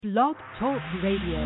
Blog Talk Radio.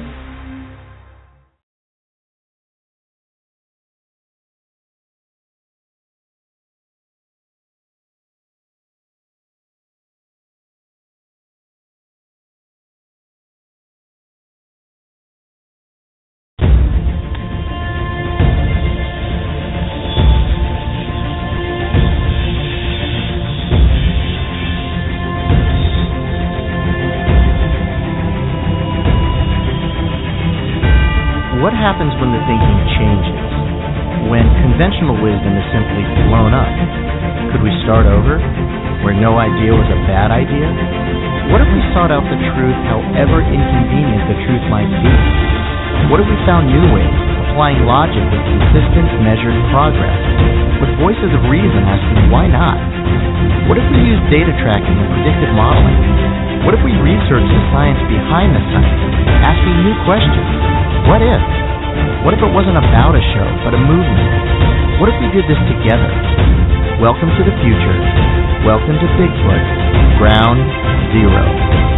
What happens when the thinking changes? When conventional wisdom is simply blown up? Could we start over? Where no idea was a bad idea? What if we sought out the truth however inconvenient the truth might be? What if we found new ways, applying logic with consistent, measured progress, with voices of reason asking why not? What if we used data tracking and predictive modeling? What if we researched the science behind the science, asking new questions? What if? What if it wasn't about a show, but a movement? What if we did this together? Welcome to the future. Welcome to Bigfoot, Ground Zero.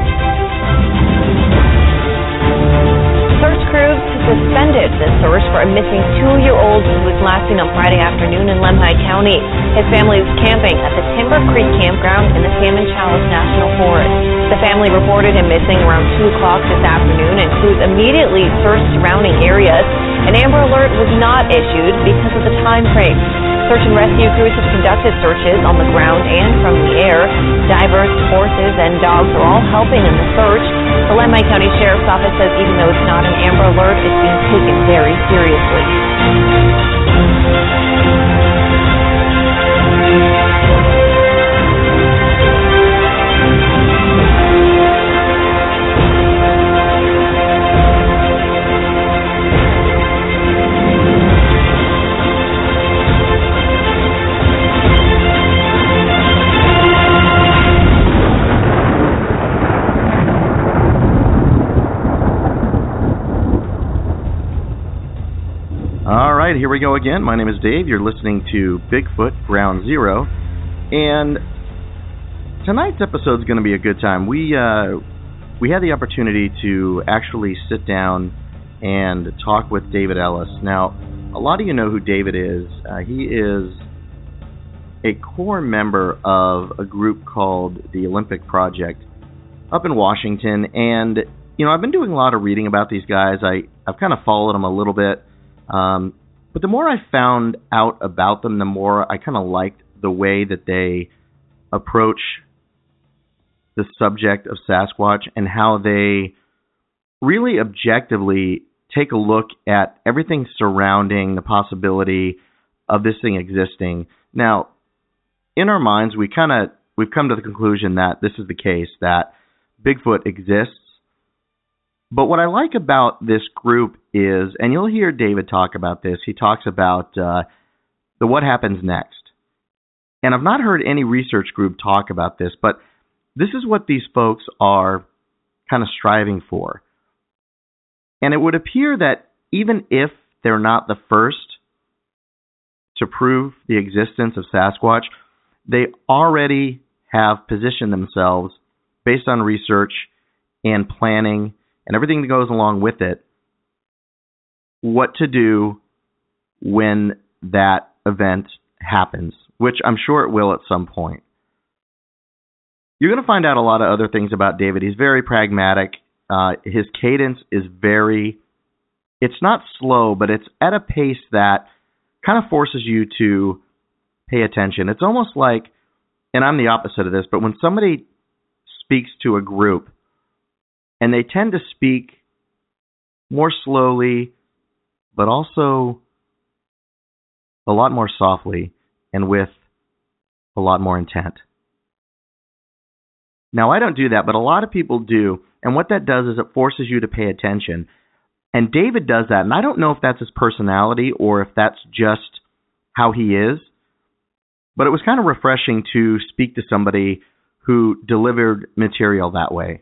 Search crews suspended the search for a missing 2-year-old who was last seen on Friday afternoon in Lemhi County. His family was camping at the Timber Creek campground in the Salmon Chalice National Forest. The family reported him missing around 2 o'clock this afternoon, and crews immediately searched surrounding areas. An Amber Alert was not issued because of the time frame. Search and rescue crews have conducted searches on the ground and from the air. Divers, horses, and dogs are all helping in the search. The Lemhi County Sheriff's Office says even though it's not an Amber Alert, it's being taken very seriously. Here we go again. My name is Dave. You're listening to Bigfoot, Ground Zero. And tonight's episode is going to be a good time. We had the opportunity to actually sit down and talk with David Ellis. Now, a lot of you know who David is. He is a core member of a group called the Olympic Project up in Washington. And, you know, I've been doing a lot of reading about these guys. I've kind of followed them a little bit. But the more I found out about them, the more I kind of liked the way that they approach the subject of Sasquatch and how they really objectively take a look at everything surrounding the possibility of this thing existing. Now, in our minds, we've come to the conclusion that this is the case, that Bigfoot exists. But what I like about this group is, and you'll hear David talk about this, he talks about the what happens next. And I've not heard any research group talk about this, but this is what these folks are kind of striving for. And it would appear that even if they're not the first to prove the existence of Sasquatch, they already have positioned themselves based on research and planning and everything that goes along with it, what to do when that event happens, which I'm sure it will at some point. You're going to find out a lot of other things about David. He's very pragmatic. His cadence is it's not slow, but it's at a pace that kind of forces you to pay attention. It's almost like, and I'm the opposite of this, but when somebody speaks to a group, and they tend to speak more slowly, but also a lot more softly and with a lot more intent. Now, I don't do that, but a lot of people do. And what that does is it forces you to pay attention. And David does that. And I don't know if that's his personality or if that's just how he is. But it was kind of refreshing to speak to somebody who delivered material that way.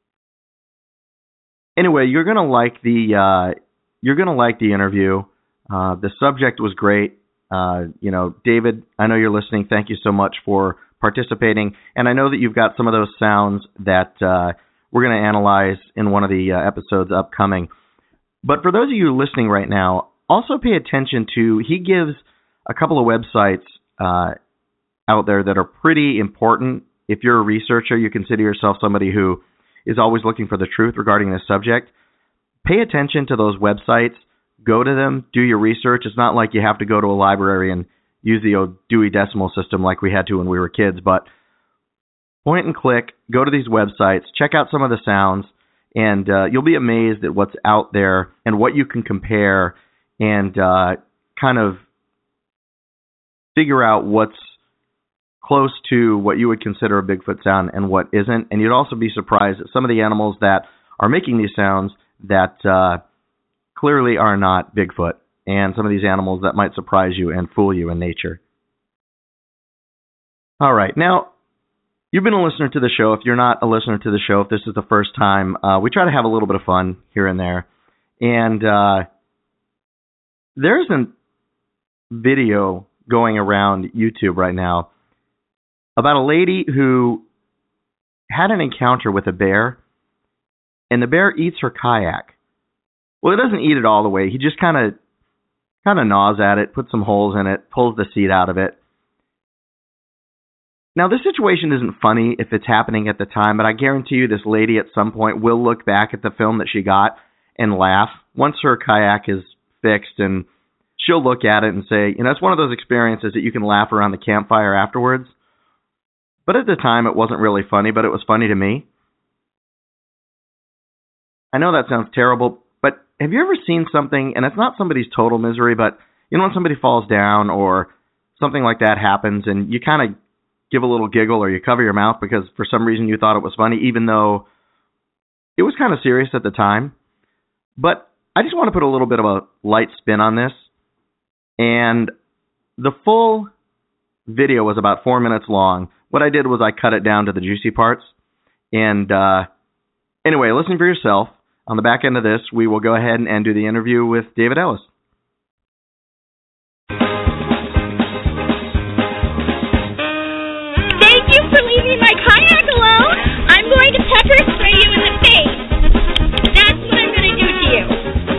Anyway, you're gonna like the interview. The subject was great. David, I know you're listening. Thank you so much for participating. And I know that you've got some of those sounds that we're going to analyze in one of the episodes upcoming. But for those of you listening right now, also pay attention to, he gives a couple of websites out there that are pretty important. If you're a researcher, you consider yourself somebody who is always looking for the truth regarding this subject. Pay attention to those websites. Go to them. Do your research. It's not like you have to go to a library and use the Dewey Decimal System like we had to when we were kids, but point and click, go to these websites, check out some of the sounds, and you'll be amazed at what's out there and what you can compare and kind of figure out what's close to what you would consider a Bigfoot sound and what isn't. And you'd also be surprised at some of the animals that are making these sounds that clearly are not Bigfoot, and some of these animals that might surprise you and fool you in nature. All right, now, you've been a listener to the show. If you're not a listener to the show, if this is the first time, we try to have a little bit of fun here and there. And there's a video going around YouTube right now about a lady who had an encounter with a bear, and the bear eats her kayak. Well, it doesn't eat it all the way. He just kind of gnaws at it, puts some holes in it, pulls the seed out of it. Now, this situation isn't funny if it's happening at the time, but I guarantee you this lady at some point will look back at the film that she got and laugh once her kayak is fixed, and she'll look at it and say, you know, it's one of those experiences that you can laugh around the campfire afterwards. But at the time, it wasn't really funny, but it was funny to me. I know that sounds terrible, but have you ever seen something, and it's not somebody's total misery, but you know when somebody falls down or something like that happens and you kind of give a little giggle or you cover your mouth because for some reason you thought it was funny, even though it was kind of serious at the time. But I just want to put a little bit of a light spin on this. And the full video was about 4 minutes long. What I did was I cut it down to the juicy parts. And anyway, listen for yourself. On the back end of this, we will go ahead and do the interview with David Ellis. Thank you for leaving my kayak alone. I'm going to pepper spray you in the face. That's what I'm going to do to you.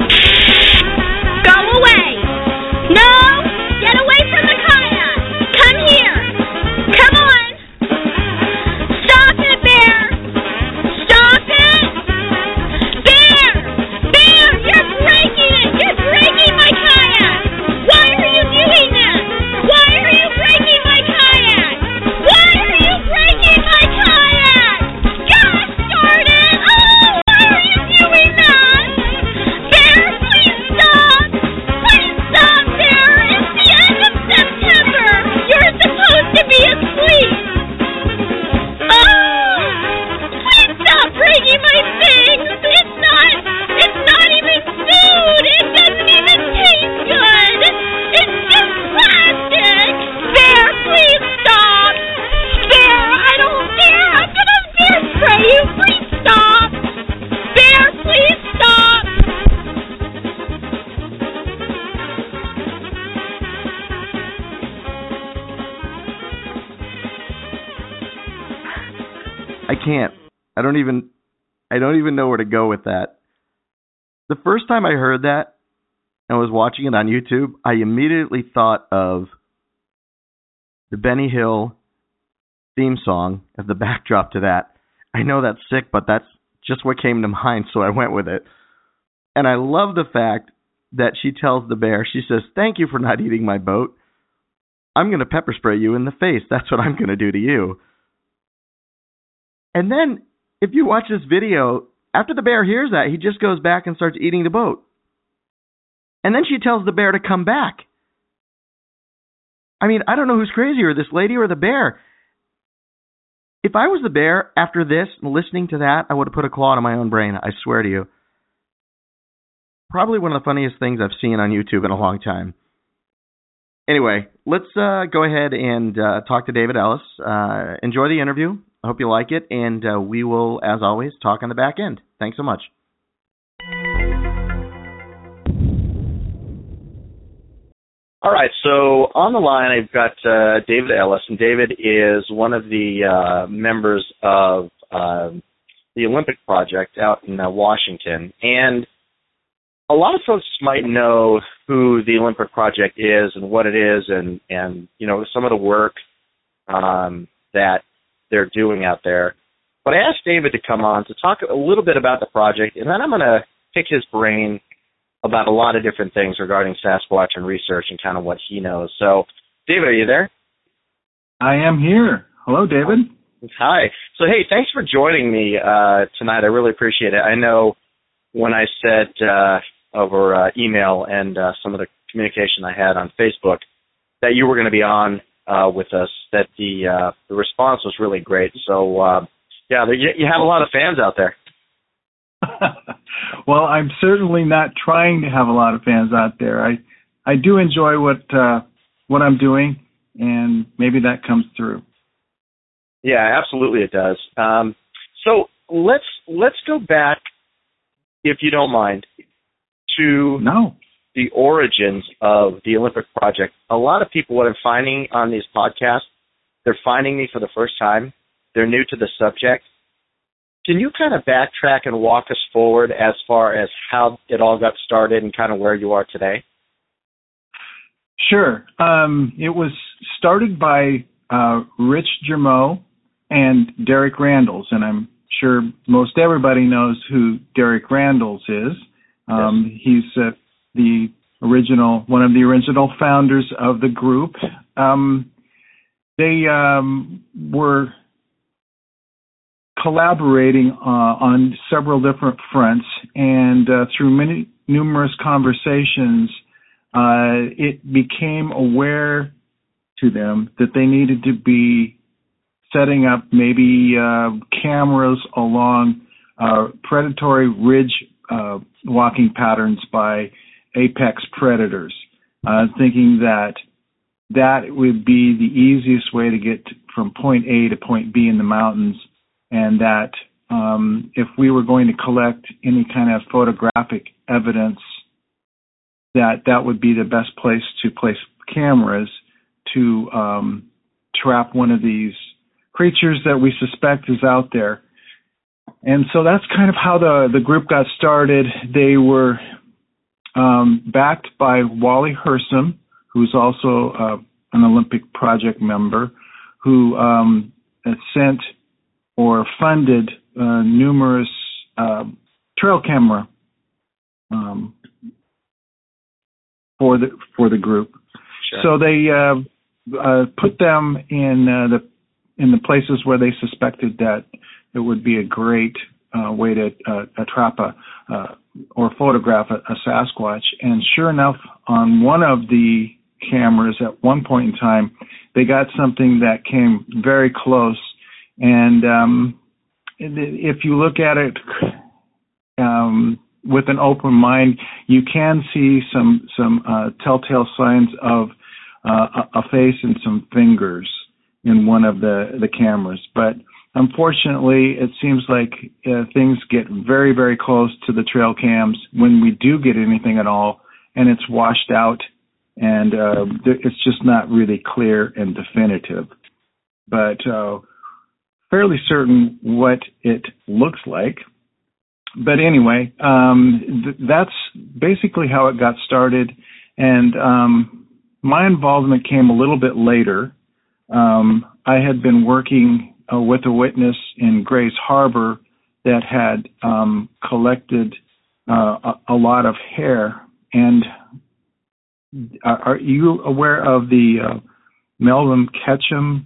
Go away. No! Get away from the kayak. Come here. Come on. Stop it, Bear. Stop it. Bear. Bear, you're breaking it. You're breaking my kayak. Why are you doing that? Why are you breaking my kayak? Why are you breaking my kayak? Gosh darn it! Oh, why are you doing that? Bear, please stop! Please stop, Bear! It's the end of September! You're supposed to be asleep! Oh! Please stop breaking my things! It's not even food! It doesn't even taste good! It's just plastic! Bear, please stop! Bear, I don't dare! I'm gonna bear spray you! Please stop! Bear, please stop! I can't. I don't even know where to go with that. The first time I heard that and was watching it on YouTube, I immediately thought of the Benny Hill theme song as the backdrop to that. I know that's sick, but that's just what came to mind, so I went with it. And I love the fact that she tells the bear, she says, "Thank you for not eating my boat. I'm going to pepper spray you in the face. That's what I'm going to do to you." And then, if you watch this video, after the bear hears that, he just goes back and starts eating the boat. And then she tells the bear to come back. I mean, I don't know who's crazier, this lady or the bear. If I was the bear after this, listening to that, I would have put a claw in my own brain, I swear to you. Probably one of the funniest things I've seen on YouTube in a long time. Anyway, let's go ahead and talk to David Ellis. Enjoy the interview. I hope you like it, and we will, as always, talk on the back end. Thanks so much. All right, so on the line I've got David Ellis, and David is one of the members of the Olympic Project out in Washington. And a lot of folks might know who the Olympic Project is and what it is and you know, some of the work that they're doing out there. But I asked David to come on to talk a little bit about the project, and then I'm going to pick his brain about a lot of different things regarding Sasquatch and research and kind of what he knows. So, David, are you there? I am here. Hello, David. Hi. So, hey, thanks for joining me tonight. I really appreciate it. I know when I said over email and some of the communication I had on Facebook that you were going to be on with us, that the response was really great. So, yeah, you have a lot of fans out there. Well, I'm certainly not trying to have a lot of fans out there. I do enjoy what I'm doing, and maybe that comes through. Yeah, absolutely it does. So let's go back, if you don't mind, to the origins of the Olympic Project. A lot of people, what I'm finding on these podcasts, they're finding me for the first time. They're new to the subject. Can you kind of backtrack and walk us forward as far as how it all got started and kind of where you are today? Sure. It was started by Rich Germeau and Derek Randles, and I'm sure most everybody knows who Derek Randles is. Yes. He's one of the original founders of the group. They were collaborating on several different fronts, and through numerous conversations, it became aware to them that they needed to be setting up maybe cameras along predatory ridge walking patterns by apex predators, thinking that would be the easiest way to get from point A to point B in the mountains, and that if we were going to collect any kind of photographic evidence, that would be the best place to place cameras to trap one of these creatures that we suspect is out there. And so that's kind of how the group got started. They were backed by Wally Hersom, who's also an Olympic Project member, who sent or funded numerous trail camera for the group. Sure. So they put them in the places where they suspected that it would be a great way to trap or photograph a Sasquatch. And sure enough, on one of the cameras at one point in time, they got something that came very close. And if you look at it with an open mind, you can see some telltale signs of a face and some fingers in one of the cameras. But unfortunately, it seems like things get very, very close to the trail cams when we do get anything at all, and it's washed out, and it's just not really clear and definitive. But fairly certain what it looks like. But anyway, that's basically how it got started. And my involvement came a little bit later. I had been working with a witness in Grays Harbor that had collected a lot of hair. And are you aware of the Melvin Ketchum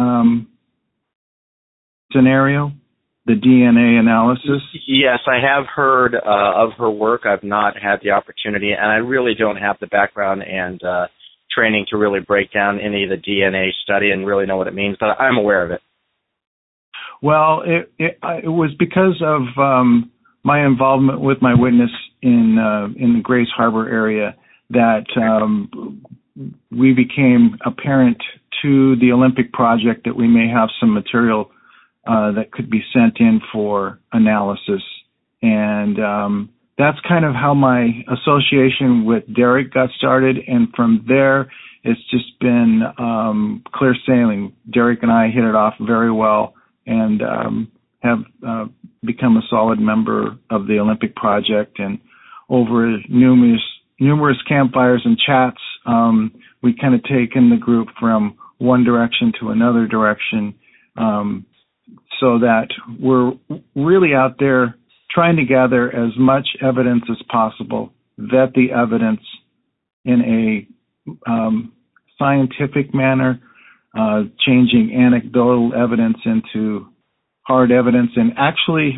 scenario, the DNA analysis? Yes, I have heard of her work. I've not had the opportunity, and I really don't have the background and training to really break down any of the DNA study and really know what it means, but I'm aware of it. Well, it was because of my involvement with my witness in the Grays Harbor area that we became apparent to the Olympic Project that we may have some material that could be sent in for analysis. And that's kind of how my association with Derek got started. And from there, it's just been clear sailing. Derek and I hit it off very well. And have become a solid member of the Olympic Project, and over numerous campfires and chats, we kind of taken the group from one direction to another direction, so that we're really out there trying to gather as much evidence as possible, vet the evidence in a scientific manner, changing anecdotal evidence into hard evidence, and actually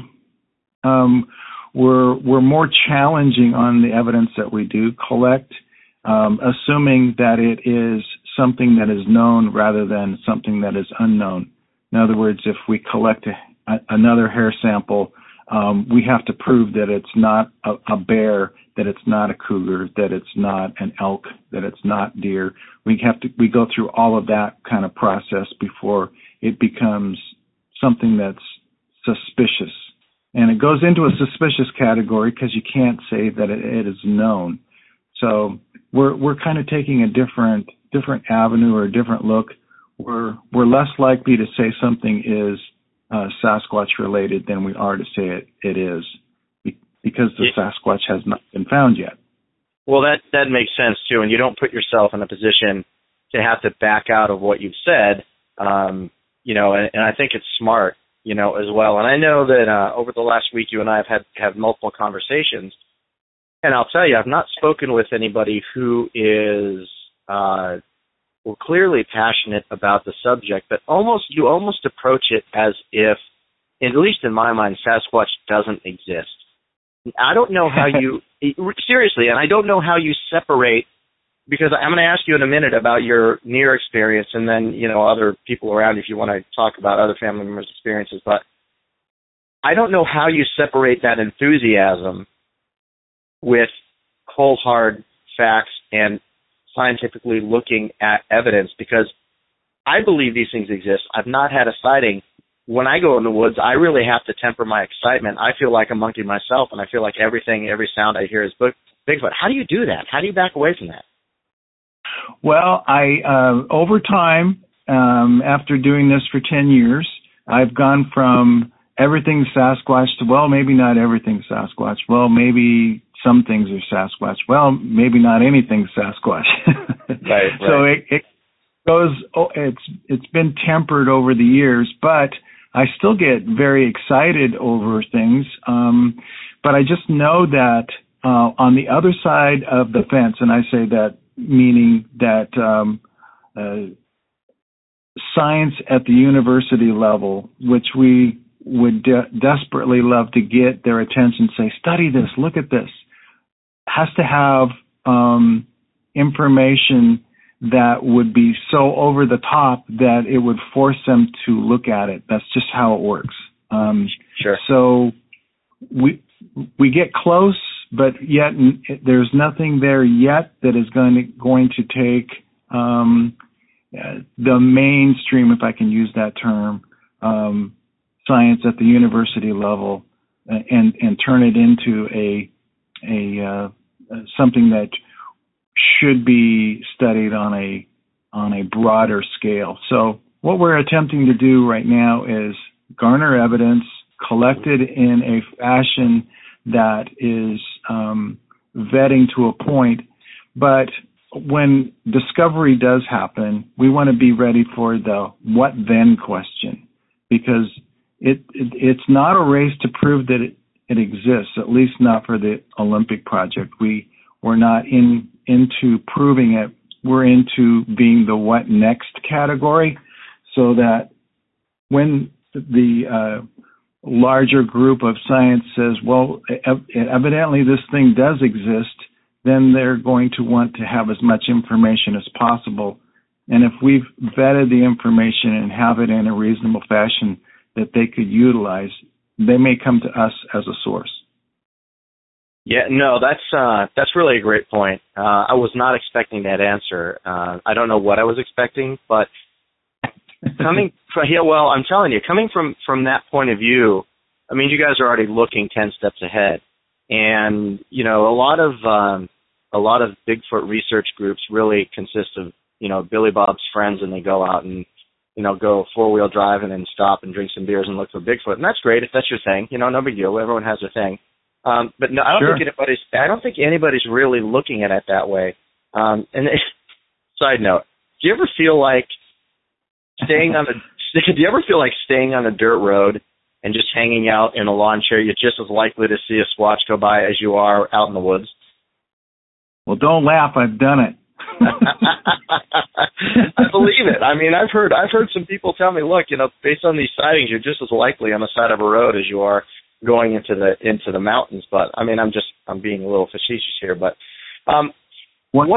we're more challenging on the evidence that we do collect, assuming that it is something that is known rather than something that is unknown. In other words, if we collect another hair sample, we have to prove that it's not a bear, that it's not a cougar, that it's not an elk, that it's not deer. We go through all of that kind of process before it becomes something that's suspicious. And it goes into a suspicious category because you can't say that it is known. So we're kind of taking a different avenue or a different look. We're less likely to say something is Sasquatch related than we are to say it is, because the Sasquatch has not been found yet. Well, that makes sense too, and you don't put yourself in a position to have to back out of what you've said, and I think it's smart, as well. And I know that over the last week, you and I have had multiple conversations, and I'll tell you, I've not spoken with anybody who is clearly passionate about the subject, but you almost approach it as if, at least in my mind, Sasquatch doesn't exist. I don't know how you, seriously, and I don't know how you separate, because I'm going to ask you in a minute about your near experience, and then, other people around if you want to talk about other family members' experiences, but I don't know how you separate that enthusiasm with cold, hard facts and scientifically looking at evidence, because I believe these things exist. I've not had a sighting. When I go in the woods, I really have to temper my excitement. I feel like a monkey myself, and I feel like every sound I hear is Bigfoot. How do you do that? How do you back away from that? Well, I over time, after doing this for 10 years, I've gone from everything Sasquatch to, well, maybe not everything Sasquatch. Well, maybe some things are Sasquatch. Well, maybe not anything Sasquatch. Right. So it goes. It's been tempered over the years, but I still get very excited over things. But I just know that on the other side of the fence, and I say that meaning that science at the university level, which we would desperately love to get their attention, say, study this, look at this, has to have information that would be so over the top that it would force them to look at it. That's just how it works. Sure. So we get close, but yet there's nothing there yet that is going to take the mainstream, if I can use that term, science at the university level, and turn it into a something that should be studied on a broader scale. So what we're attempting to do right now is garner evidence, collected in a fashion that is vetting to a point. But when discovery does happen, we want to be ready for the what then question, because it's not a race to prove that it exists, at least not for the Olympic Project. We're not into proving it. We're into being the what next category, so that when the larger group of science says, well, evidently this thing does exist, then they're going to want to have as much information as possible. And if we've vetted the information and have it in a reasonable fashion that they could utilize, they may come to us as a source. Yeah, no, that's really a great point. I was not expecting that answer. I don't know what I was expecting, but coming from that point of view, I mean, you guys are already looking 10 steps ahead, and a lot of Bigfoot research groups really consist of Billy Bob's friends, and they go out and go 4-wheel drive and then stop and drink some beers and look for Bigfoot. And that's great if that's your thing. No big deal. Everyone has their thing. But no, I don't think anybody's really looking at it that way. Side note, do you ever feel like staying on a dirt road and just hanging out in a lawn chair, you're just as likely to see a Squatch go by as you are out in the woods? Well, don't laugh. I've done it. I believe it. I mean, I've heard some people tell me, look, based on these sightings, you're just as likely on the side of a road as you are going into the mountains. But I mean, I'm being a little facetious here. But one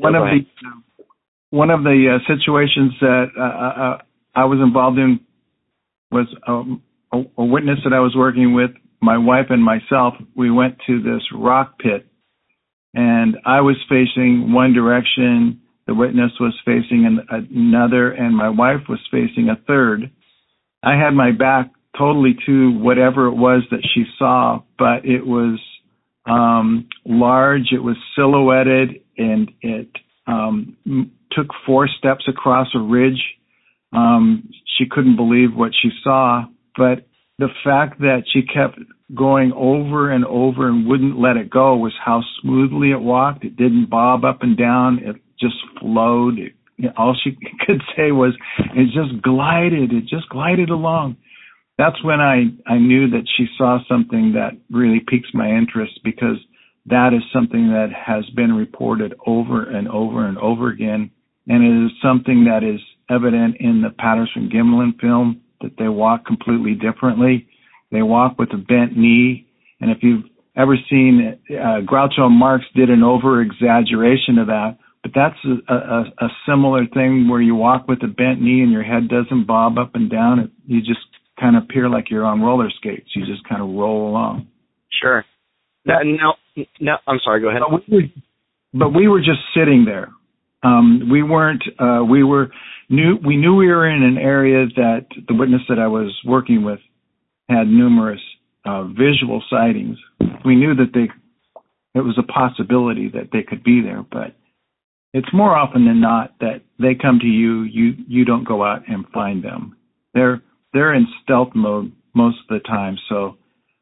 of the situations that I was involved in was a witness that I was working with, my wife and myself. We went to this rock pit, and I was facing one direction, the witness was facing another, and my wife was facing a third. I had my back totally to whatever it was that she saw, but it was large, it was silhouetted, and it took 4 steps across a ridge. She couldn't believe what she saw, but the fact that she kept going over and over and wouldn't let it go was how smoothly it walked. It didn't bob up and down. It just flowed. All she could say was, it just glided along. That's when I knew that she saw something that really piques my interest, because that is something that has been reported over and over and over again. And it is something that is evident in the Patterson-Gimlin film, that they walk completely differently. They walk with a bent knee. And if you've ever seen Groucho Marx did an over-exaggeration of that, but that's a similar thing where you walk with a bent knee and your head doesn't bob up and down. You just kind of appear like you're on roller skates. You just kind of roll along. Sure. No, I'm sorry, go ahead. But we were just sitting there. We weren't, we knew we were in an area that the witness that I was working with had numerous visual sightings. We knew that it was a possibility that they could be there, but it's more often than not that they come to you, you don't go out and find them. They're in stealth mode most of the time, so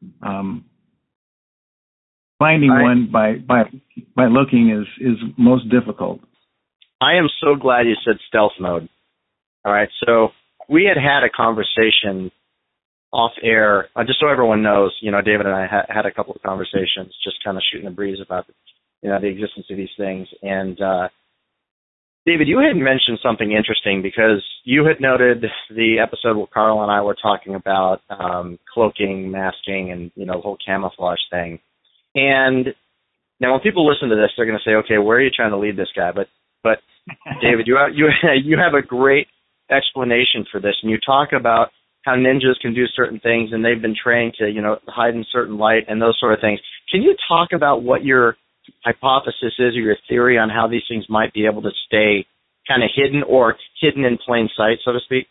finding one by looking is most difficult. I am so glad you said stealth mode. All right, so we had a conversation off air, just so everyone knows, David and I had a couple of conversations, just kind of shooting the breeze about, the existence of these things. And David, you had mentioned something interesting, because you had noted the episode where Carl and I were talking about cloaking, masking, and, the whole camouflage thing. And now when people listen to this, they're going to say, okay, where are you trying to lead this guy? But David, you have a great explanation for this, and you talk about how ninjas can do certain things, and they've been trained to, hide in certain light and those sort of things. Can you talk about what your hypothesis is, or your theory on how these things might be able to stay kind of hidden, or hidden in plain sight, so to speak?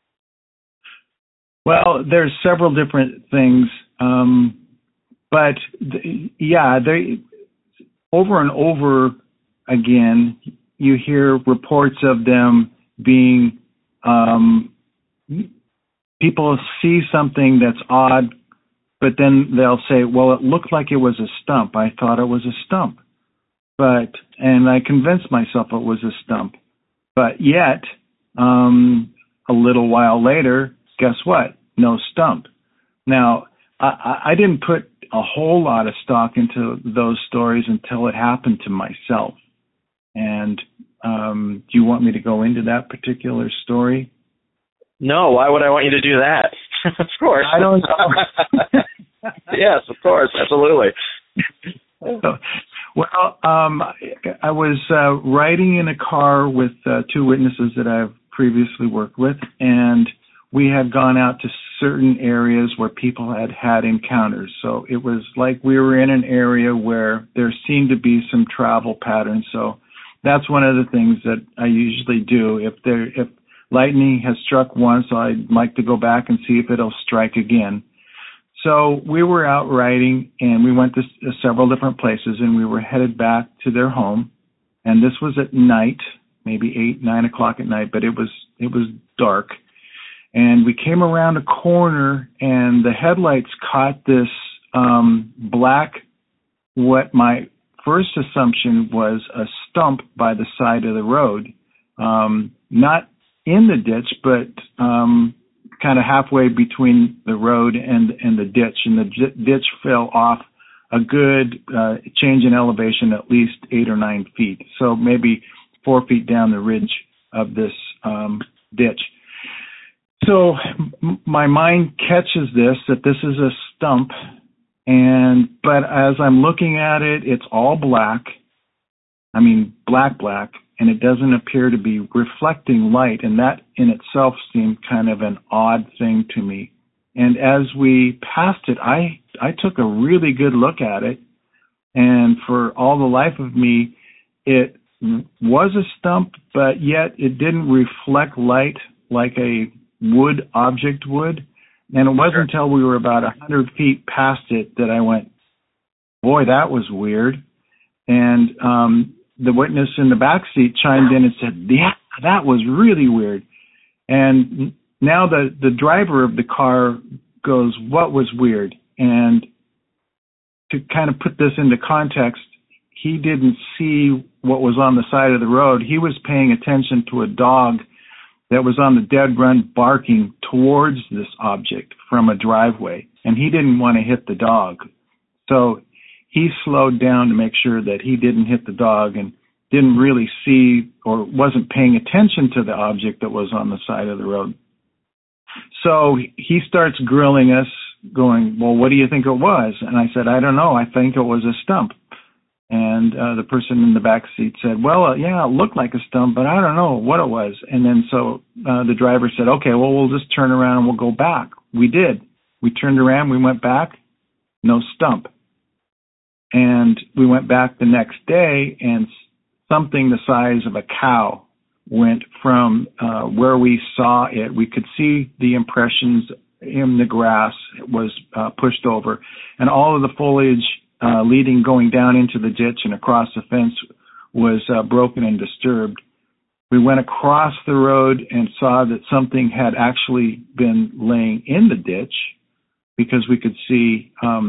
Well, there's several different things, but they over and over again, you hear reports of them being, people see something that's odd, but then they'll say, well, it looked like it was a stump. I thought it was a stump. And I convinced myself it was a stump. But yet, a little while later, guess what? No stump. Now, I didn't put a whole lot of stock into those stories until it happened to myself. And do you want me to go into that particular story? No, why would I want you to do that? Of course. I don't know. Yes, of course, absolutely. Well, I was riding in a car with 2 witnesses that I've previously worked with, and we had gone out to certain areas where people had encounters. So it was like we were in an area where there seemed to be some travel patterns. So that's one of the things that I usually do. If lightning has struck once, I'd like to go back and see if it'll strike again. So we were out riding, and we went to several different places, and we were headed back to their home. And this was at night, maybe 8, 9 o'clock at night, but it was it was dark. And we came around a corner, and the headlights caught this black, what my first assumption was a stump by the side of the road. Not in the ditch, but kind of halfway between the road and the ditch. And the ditch fell off a good change in elevation, at least 8 or 9 feet. So maybe 4 feet down the ridge of this ditch. So my mind catches this, that this is a stump, but as I'm looking at it, it's all black. I mean, black, and it doesn't appear to be reflecting light, and that in itself seemed kind of an odd thing to me. And as we passed it, I took a really good look at it, and for all the life of me, it was a stump, but yet it didn't reflect light like a wood object would. And it wasn't until we were about 100 feet past it that I went, boy, that was weird. And the witness in the back seat chimed in and said, yeah, that was really weird. And now the driver of the car goes, what was weird? And to kind of put this into context, he didn't see what was on the side of the road. He was paying attention to a dog that was on the dead run barking towards this object from a driveway, and he didn't want to hit the dog. So he slowed down to make sure that he didn't hit the dog and didn't really see or wasn't paying attention to the object that was on the side of the road. So he starts grilling us, going, well, what do you think it was? And I said, I don't know. I think it was a stump. And the person in the back seat said, well, yeah, it looked like a stump, but I don't know what it was. And then so the driver said, okay, well, we'll just turn around and we'll go back. We did. We turned around, we went back, no stump. And we went back the next day, and something the size of a cow went from where we saw it. We could see the impressions in the grass. It was pushed over. And all of the foliage going down into the ditch and across the fence was broken and disturbed. We went across the road and saw that something had actually been laying in the ditch, because we could see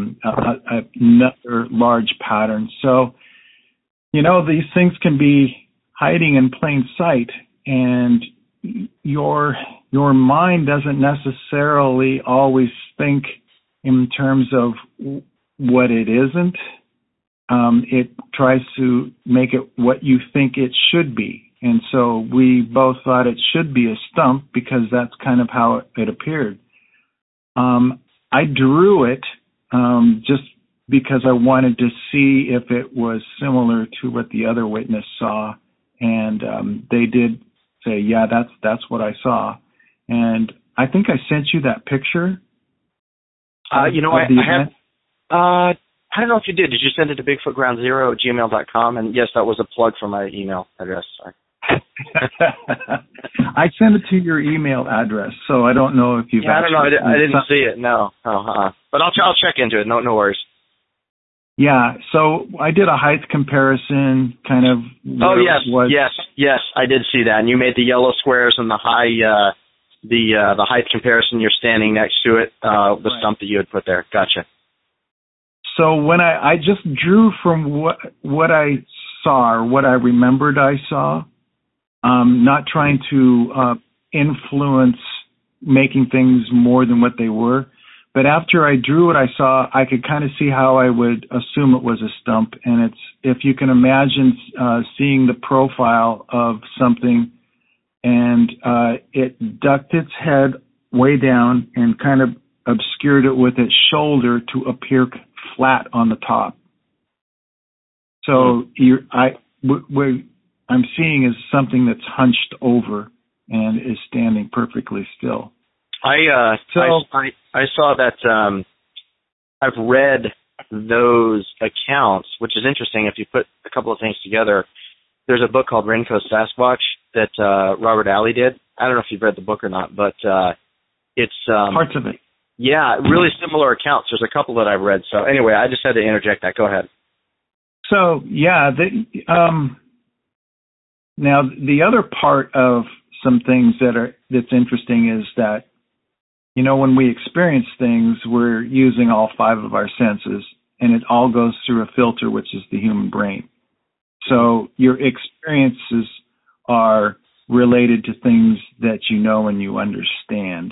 another large pattern. So, these things can be hiding in plain sight, and your mind doesn't necessarily always think in terms of what it isn't. It tries to make it what you think it should be. And so we both thought it should be a stump because that's kind of how it appeared. I drew it just because I wanted to see if it was similar to what the other witness saw. And they did say, yeah, that's what I saw. And I think I sent you that picture. I don't know if you did. Did you send it to BigfootGroundZero@gmail.com? And yes, that was a plug for my email address. Sorry. I sent it to your email address, so I don't know if you've. Yeah, I don't know. I didn't see it. No. But I'll check into it. No worries. Yeah. So I did a height comparison, kind of. Oh yes. I did see that. And you made the yellow squares and the high, the height comparison. You're standing next to it, the stump that you had put there. Gotcha. So when I just drew from what I saw or what I remembered I saw, not trying to influence making things more than what they were. But after I drew what I saw, I could kind of see how I would assume it was a stump. And it's, if you can imagine seeing the profile of something and it ducked its head way down and kind of obscured it with its shoulder to appear flat on the top. So what I'm seeing is something that's hunched over and is standing perfectly still. I saw that. I've read those accounts, which is interesting. If you put a couple of things together, there's a book called Renko Sasquatch that Robert Alley did. I don't know if you've read the book or not, but it's parts of it. Yeah, really similar accounts. There's a couple that I've read. So anyway, I just had to interject that. Go ahead. So yeah, now the other part of some things that's interesting is that, when we experience things, we're using all 5 of our senses, and it all goes through a filter, which is the human brain. So your experiences are related to things that you know and you understand.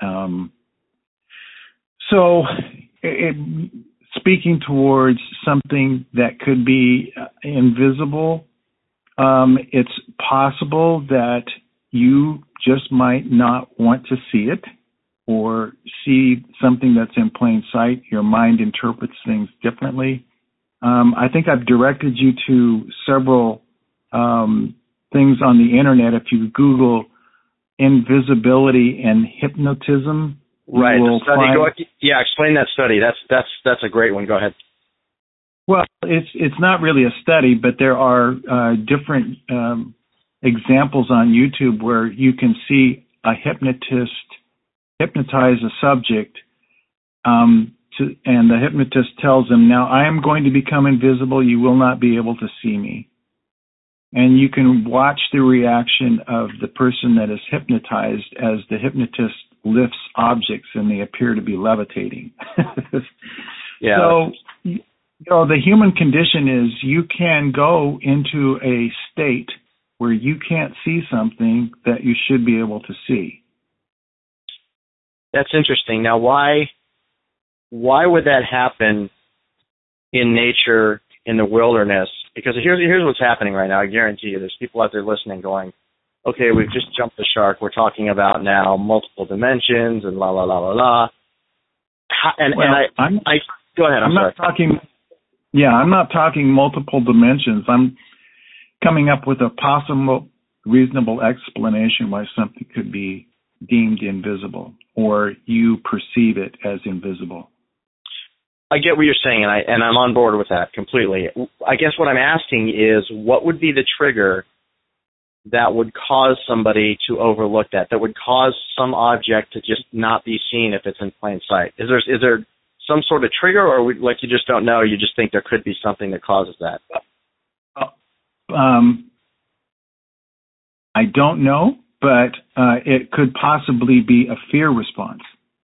Speaking towards something that could be invisible, it's possible that you just might not want to see it or see something that's in plain sight. Your mind interprets things differently. I think I've directed you to several things on the internet. If you Google invisibility and hypnotism, right? The study. Explain that study. That's a great one. Go ahead. Well, it's not really a study, but there are different examples on YouTube where you can see a hypnotist hypnotize a subject, and the hypnotist tells them, "Now I am going to become invisible. You will not be able to see me." And you can watch the reaction of the person that is hypnotized as the hypnotist lifts objects and they appear to be levitating. Yeah. So, the human condition is you can go into a state where you can't see something that you should be able to see. That's interesting. Now, why would that happen in nature, in the wilderness? Because here's what's happening right now. I guarantee you there's people out there listening going, okay, we've just jumped the shark. We're talking about now multiple dimensions and la, la, la, la, la. Go ahead. I'm sorry. I'm not talking multiple dimensions. I'm coming up with a possible reasonable explanation why something could be deemed invisible or you perceive it as invisible. I get what you're saying, and I'm on board with that completely. I guess what I'm asking is, what would be the trigger that would cause somebody to overlook that would cause some object to just not be seen if it's in plain sight? Is there some sort of trigger, or like you just don't know, you just think there could be something that causes that? I don't know, but it could possibly be a fear response.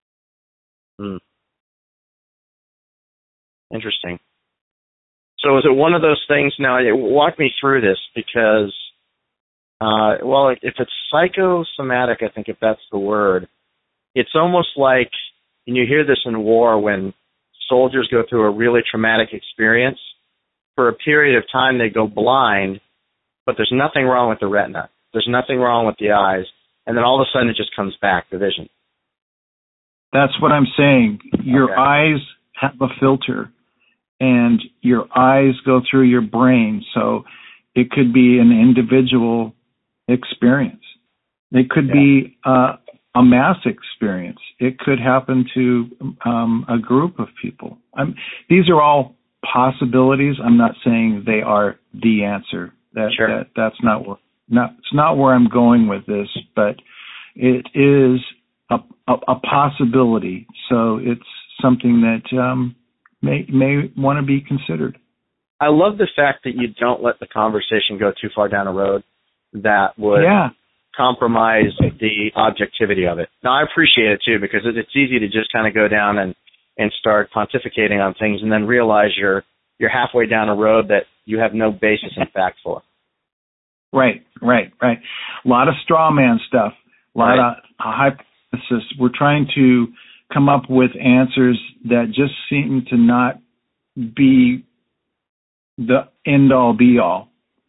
Interesting. So is it one of those things, now walk me through this, because, if it's psychosomatic, I think if that's the word, it's almost like, and you hear this in war when soldiers go through a really traumatic experience, for a period of time they go blind, but there's nothing wrong with the retina. There's nothing wrong with the eyes. And then all of a sudden it just comes back, the vision. That's what I'm saying. Your eyes have a filter, and your eyes go through your brain. So it could be an individual experience. It could be a mass experience. It could happen to a group of people. These are all possibilities. I'm not saying they are the answer. That's not where I'm going with this, but it is a possibility. So it's something that may want to be considered. I love the fact that you don't let the conversation go too far down a road that would compromise the objectivity of it. Now, I appreciate it, too, because it's easy to just kind of go down and start pontificating on things and then realize you're halfway down a road that you have no basis in fact for. Right. A lot of straw man stuff, a lot of hypothesis. We're trying to come up with answers that just seem to not be the end-all, be-all.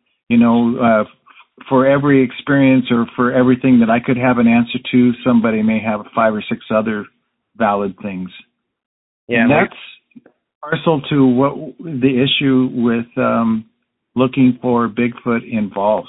For every experience or for everything that I could have an answer to, somebody may have 5 or 6 other valid things. Yeah, and that's partial to what the issue with looking for Bigfoot involves.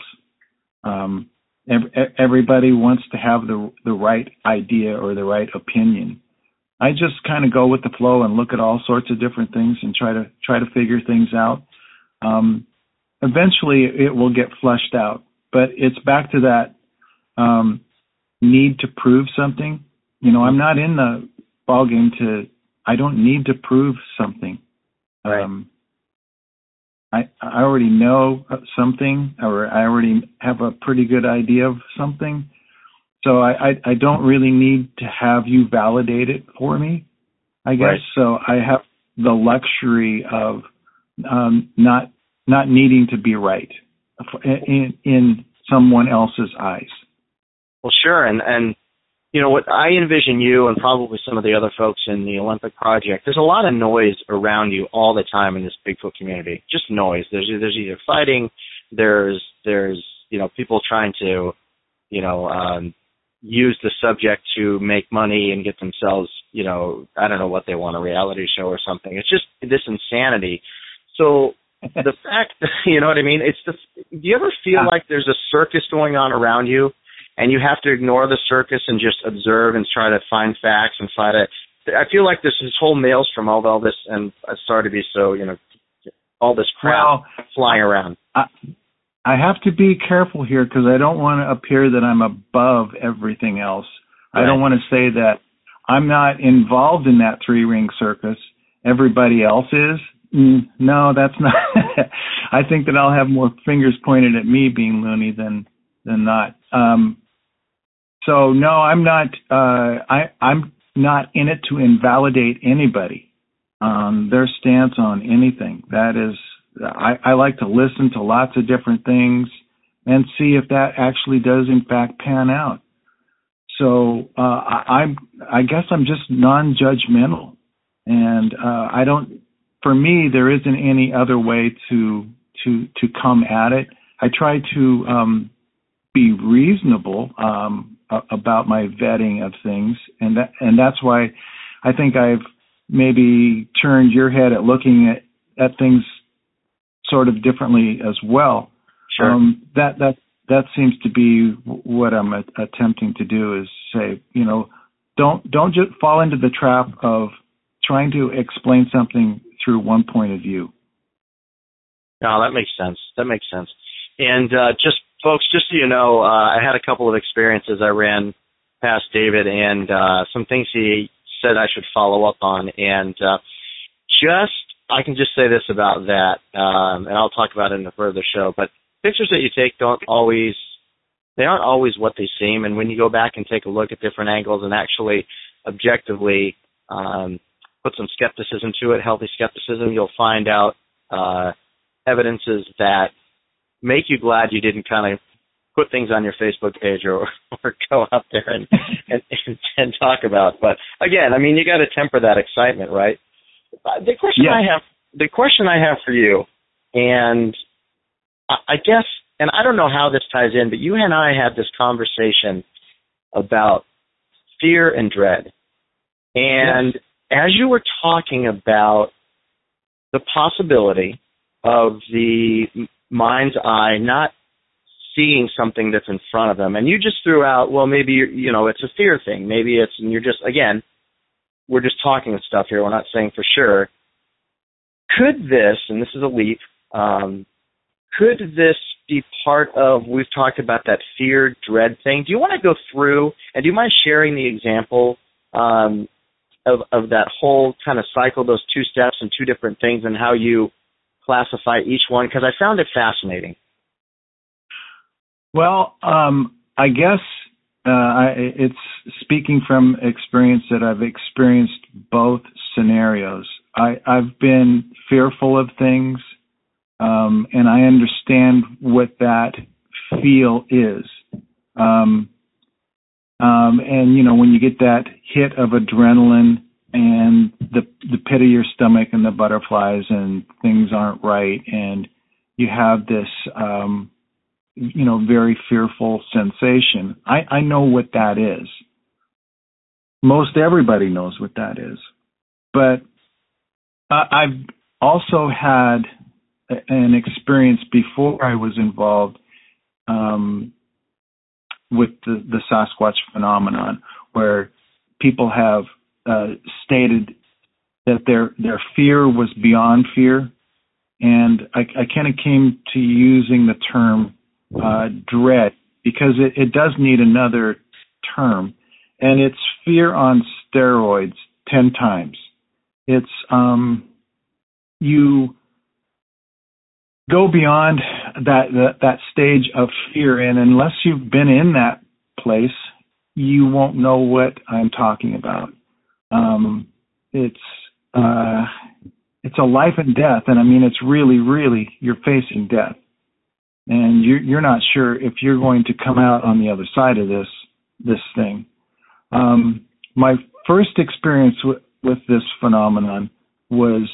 Everybody wants to have the right idea or the right opinion. I just kind of go with the flow and look at all sorts of different things and try to figure things out. Eventually, it will get fleshed out, but it's back to that need to prove something. I'm not in the ballgame I don't need to prove something. Right. I already know something, or I already have a pretty good idea of something. So I don't really need to have you validate it for me, I guess. Right. So I have the luxury of not needing to be right in someone else's eyes. Well, sure. And you know, what I envision you and probably some of the other folks in the Olympic Project, there's a lot of noise around you all the time in this Bigfoot community. Just noise. There's either fighting, there's you know, people trying to, you know, use the subject to make money and get themselves, you know, I don't know what they want, a reality show or something. It's just this insanity. So the fact, you know what I mean? Do you ever feel like there's a circus going on around you, and you have to ignore the circus and just observe and try to find facts and I feel like there's this whole maelstrom of all this, and I'm sorry to be so, you know, all this crap flying around. I have to be careful here because I don't want to appear that I'm above everything else. Right. I don't want to say that I'm not involved in that three-ring circus. Everybody else is. No, that's not. I think that I'll have more fingers pointed at me being loony than not. So no, I'm not. I'm not in it to invalidate anybody, their stance on anything. That is. I like to listen to lots of different things and see if that actually does in fact pan out. So I guess I'm just non-judgmental, and I don't. For me, there isn't any other way to come at it. I try to be reasonable about my vetting of things, and that's why I think I've maybe turned your head at looking at things sort of differently as well. Sure. That seems to be what I'm attempting to do, is say, you know, don't just fall into the trap of trying to explain something through one point of view. No, that makes sense. And just folks, just so you know, I had a couple of experiences I ran past David, and some things he said I should follow up on, and I can just say this about that, and I'll talk about it in a further show, but pictures that you take aren't always what they seem, and when you go back and take a look at different angles and actually objectively put some skepticism to it, healthy skepticism, you'll find out evidences that make you glad you didn't kind of put things on your Facebook page or go out there and talk about. But again, I mean, you got to temper that excitement, right? The question I have for you, and I guess, and I don't know how this ties in, but you and I had this conversation about fear and dread. And as you were talking about the possibility of the mind's eye not seeing something that's in front of them, and you just threw out, well, maybe, you know, it's a fear thing. Maybe it's, and you're just, again, we're just talking stuff here. We're not saying for sure. Could this, and this is a leap, could this be part of, we've talked about that fear, dread thing. Do you want to go through, and do you mind sharing the example of that whole kind of cycle, those two steps and two different things, and how you classify each one? Because I found it fascinating. Well, I guess it's speaking from experience that I've experienced both scenarios. I've been fearful of things, and I understand what that feel is. And, you know, when you get that hit of adrenaline and the pit of your stomach and the butterflies and things aren't right, and you have this, you know, very fearful sensation. I know what that is. Most everybody knows what that is. But I've also had an experience before I was involved with the Sasquatch phenomenon, where people have stated that their fear was beyond fear. And I kind of came to using the term dread, because it does need another term, and it's fear on steroids 10 times. It's you go beyond that stage of fear, and unless you've been in that place, you won't know what I'm talking about. It's a life and death, and I mean, it's really, really, you're facing death, and you're not sure if you're going to come out on the other side of this thing. My first experience with this phenomenon was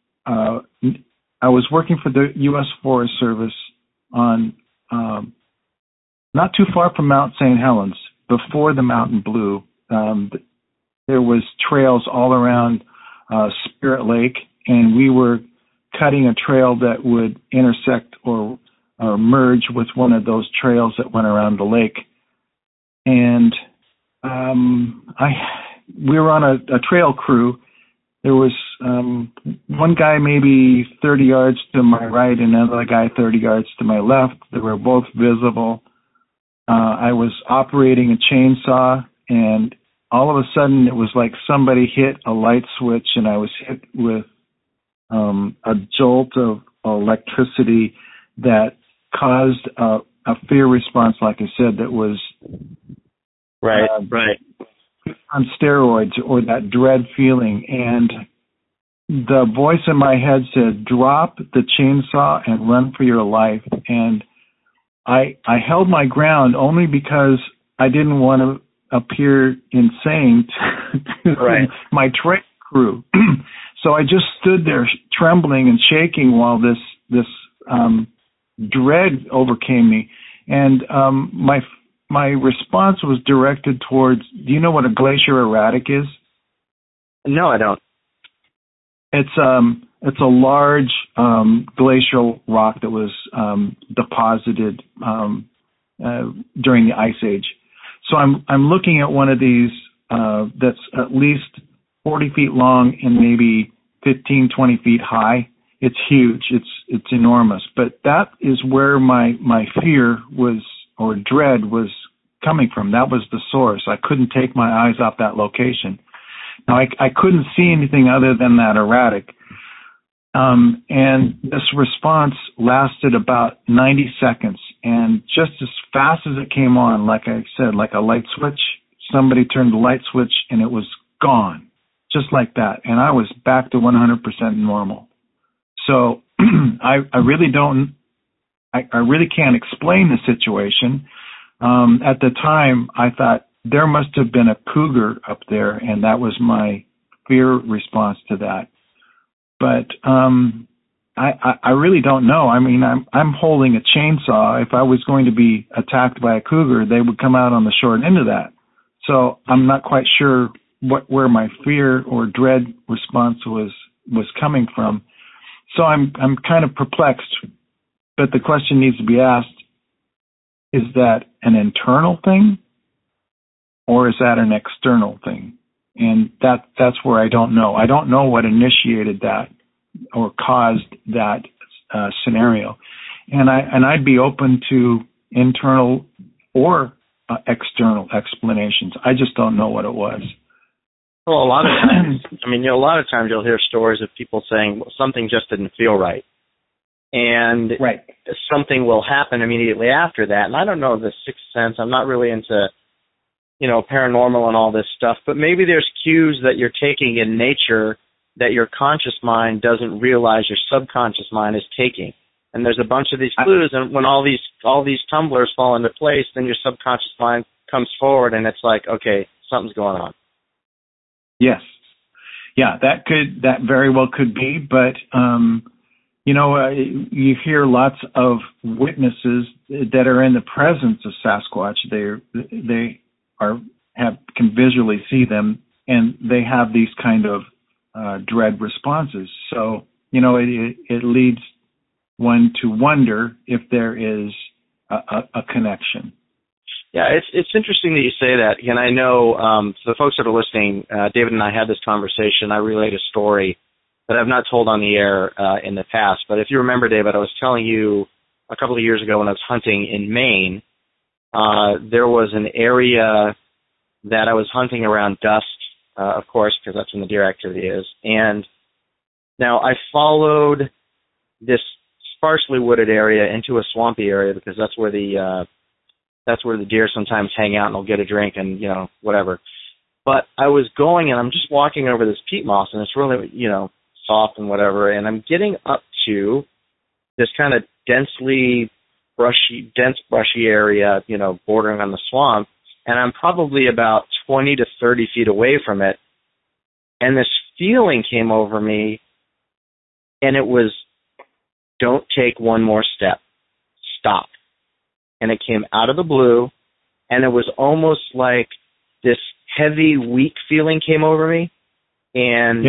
I was working for the U.S. Forest Service on not too far from Mount St. Helens, before the Mountain Blue. There was trails all around Spirit Lake, and we were cutting a trail that would intersect or merge with one of those trails that went around the lake. And we were on a trail crew. There was one guy maybe 30 yards to my right and another guy 30 yards to my left. They were both visible. I was operating a chainsaw, and all of a sudden it was like somebody hit a light switch, and I was hit with a jolt of electricity that caused a fear response, like I said, that was right on steroids, or that dread feeling. And the voice in my head said, drop the chainsaw and run for your life. And I held my ground only because I didn't want to appear insane to my trail crew. So I just stood there trembling and shaking while this dread overcame me. And my response was directed towards, do you know what a glacier erratic is? No, I don't. It's a large glacial rock that was deposited during the Ice Age. So I'm looking at one of these that's at least 40 feet long and maybe 15, 20 feet high. It's huge. It's enormous. But that is where my fear was, or dread was coming from. That was the source. I couldn't take my eyes off that location. Now, I couldn't see anything other than that erratic. And this response lasted about 90 seconds. And just as fast as it came on, like I said, like a light switch, somebody turned the light switch and it was gone, just like that. And I was back to 100% normal. So I really can't explain the situation. At the time, I thought there must have been a cougar up there, and that was my fear response to that. But I really don't know. I mean, I'm holding a chainsaw. If I was going to be attacked by a cougar, they would come out on the short end of that. So I'm not quite sure where my fear or dread response was coming from. So I'm kind of perplexed. But the question needs to be asked, is that an internal thing or is that an external thing? And that's where I don't know. I don't know what initiated that or caused that scenario. And I'd be open to internal or external explanations. I just don't know what it was. Well, a lot of times, a lot of times you'll hear stories of people saying, well, something just didn't feel right. And something will happen immediately after that. And I don't know the sixth sense. I'm not really into, paranormal and all this stuff. But maybe there's cues that you're taking in nature that your conscious mind doesn't realize your subconscious mind is taking. And there's a bunch of these clues. And when all these tumblers fall into place, then your subconscious mind comes forward and it's like, okay, something's going on. Yes. Yeah, that very well could be. But, you hear lots of witnesses that are in the presence of Sasquatch. They can visually see them, and they have these kind of dread responses. So, it leads one to wonder if there is a connection. Yeah, it's interesting that you say that. And I know for the folks that are listening, David and I had this conversation. I relayed a story that I've not told on the air in the past. But if you remember, David, I was telling you a couple of years ago when I was hunting in Maine, there was an area that I was hunting around dusk, of course, because that's when the deer activity is. And now I followed this sparsely wooded area into a swampy area because that's where the deer sometimes hang out and they'll get a drink and, you know, whatever. But I was going and I'm just walking over this peat moss and it's really, you know, soft and whatever, and I'm getting up to this kind of dense brushy area, you know, bordering on the swamp, and I'm probably about 20 to 30 feet away from it, and this feeling came over me, and it was, don't take one more step, stop. And it came out of the blue, and it was almost like this heavy, weak feeling came over me, and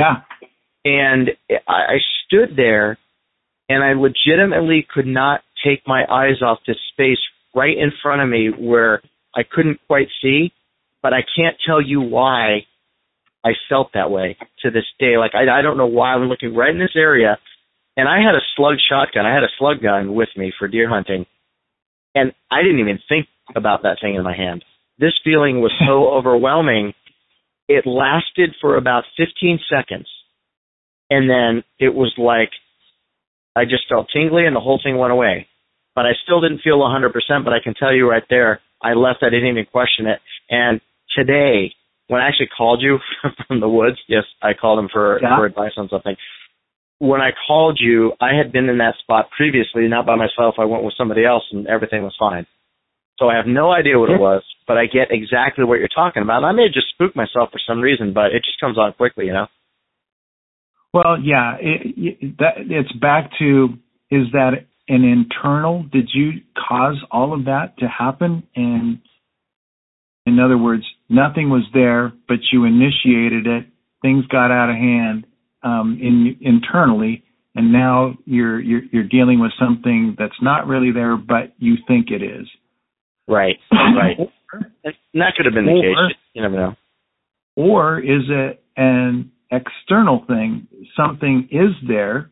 I stood there, and I legitimately could not take my eyes off this space right in front of me where I couldn't quite see, but I can't tell you why I felt that way to this day. Like, I don't know why. I'm looking right in this area, and I had a slug shotgun. I had a slug gun with me for deer hunting, and I didn't even think about that thing in my hand. This feeling was so overwhelming, it lasted for about 15 seconds, and then it was like I just felt tingly and the whole thing went away. But I still didn't feel 100%, but I can tell you right there, I left, I didn't even question it. And today, when I actually called you from the woods, yes, I called him for advice on something. When I called you, I had been in that spot previously, not by myself. I went with somebody else, and everything was fine. So I have no idea what it was, but I get exactly what you're talking about. And I may have just spooked myself for some reason, but it just comes on quickly, you know? Well, yeah, it's back to, is that an internal? Did you cause all of that to happen? And in other words, nothing was there, but you initiated it. Things got out of hand internally, and now you're dealing with something that's not really there, but you think it is. Right, right. And that could have been the case. You never know. Or is it an external thing? Something is there.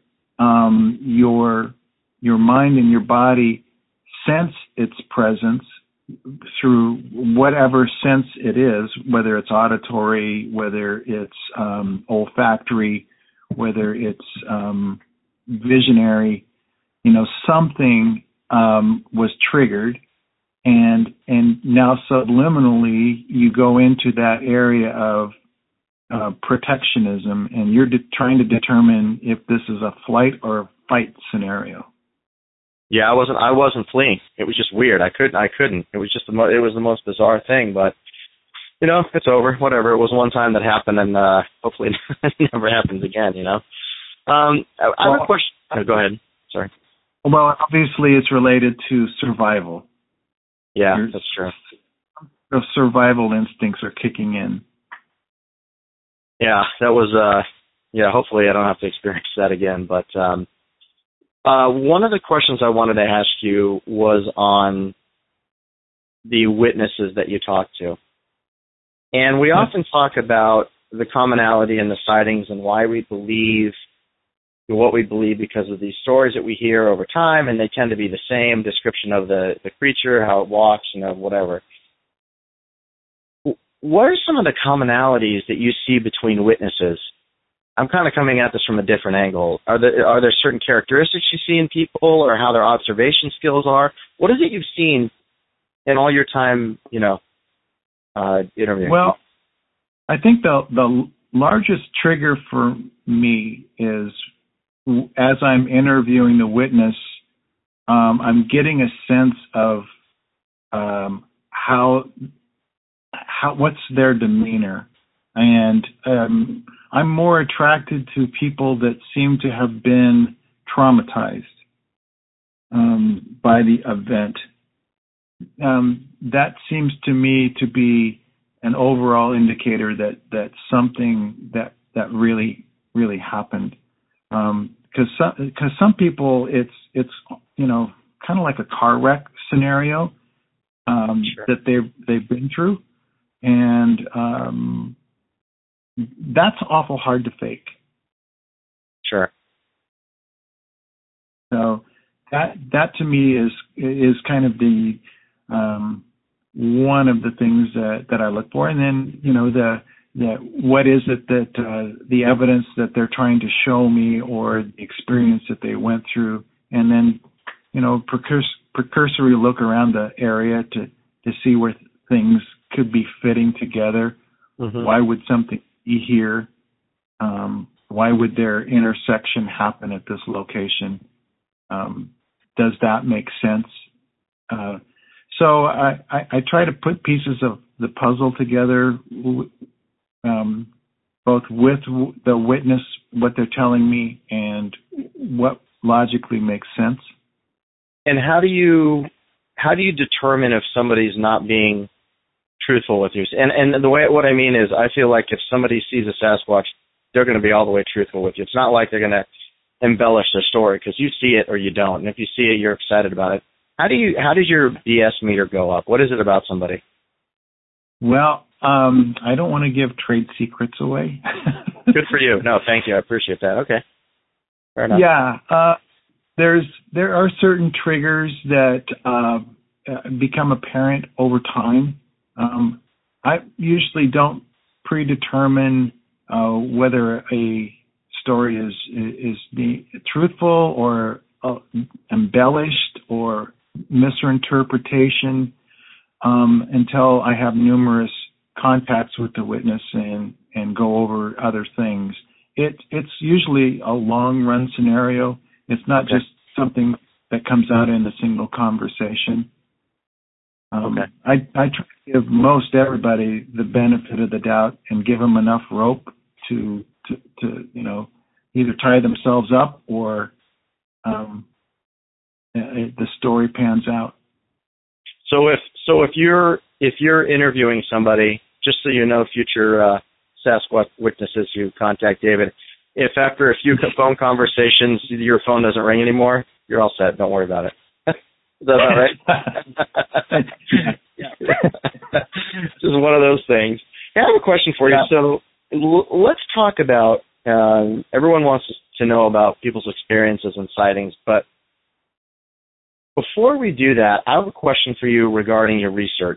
Your mind and your body sense its presence through whatever sense it is, whether it's auditory, whether it's olfactory, whether it's visionary. You know, something was triggered, and now subliminally you go into that area of protectionism, and you're trying to determine if this is a flight or a fight scenario. Yeah, I wasn't fleeing. It was just weird. I couldn't. It was just it was the most bizarre thing. But you know, it's over. Whatever. It was one time that happened, and hopefully it never happens again. You know. I have a question. Go ahead. Sorry. Well, obviously it's related to survival. Yeah, that's true. The survival instincts are kicking in. Yeah, that was. Hopefully I don't have to experience that again. But one of the questions I wanted to ask you was on the witnesses that you talked to. And we often talk about the commonality in the sightings and why we believe what we believe because of these stories that we hear over time, and they tend to be the same description of the creature, how it walks, you know, whatever. What are some of the commonalities that you see between witnesses? I'm kind of coming at this from a different angle. Are there certain characteristics you see in people, or how their observation skills are? What is it you've seen in all your time, you know, interviewing? Well, I think the largest trigger for me is as I'm interviewing the witness, I'm getting a sense of how what's their demeanor. And I'm more attracted to people that seem to have been traumatized by the event. That seems to me to be an overall indicator that something that really happened. Because some people, it's you know, kind of like a car wreck scenario Sure. that they've been through, and that's awful hard to fake. Sure. So that to me is kind of the one of the things that I look for, and then you know the what is it that the evidence that they're trying to show me, or the experience that they went through, and then, precursory look around the area to see where things could be fitting together. Mm-hmm. Why would something be here? Why would their intersection happen at this location? Does that make sense? So I try to put pieces of the puzzle together, both with the witness, what they're telling me, and what logically makes sense. And how do you determine if somebody's not being truthful with you? And what I mean is, I feel like if somebody sees a Sasquatch, they're going to be all the way truthful with you. It's not like they're going to embellish their story, because you see it or you don't. And if you see it, you're excited about it. How does your BS meter go up? What is it about somebody? Well, I don't want to give trade secrets away. Good for you. No, thank you. I appreciate that. Okay. Fair enough. Yeah. There are certain triggers that become apparent over time. I usually don't predetermine whether a story is being truthful or embellished or misinterpretation until I have numerous contacts with the witness and go over other things. It's usually a long run scenario. It's not just something that comes out in a single conversation. I try to give most everybody the benefit of the doubt and give them enough rope to either tie themselves up or the story pans out. So if you're interviewing somebody, just so you know, future Sasquatch witnesses who contact David, if after a few phone conversations your phone doesn't ring anymore, you're all set. Don't worry about it. Is that about right? Just one of those things. I have a question for you. So let's talk about, everyone wants to know about people's experiences and sightings, but before we do that, I have a question for you regarding your research.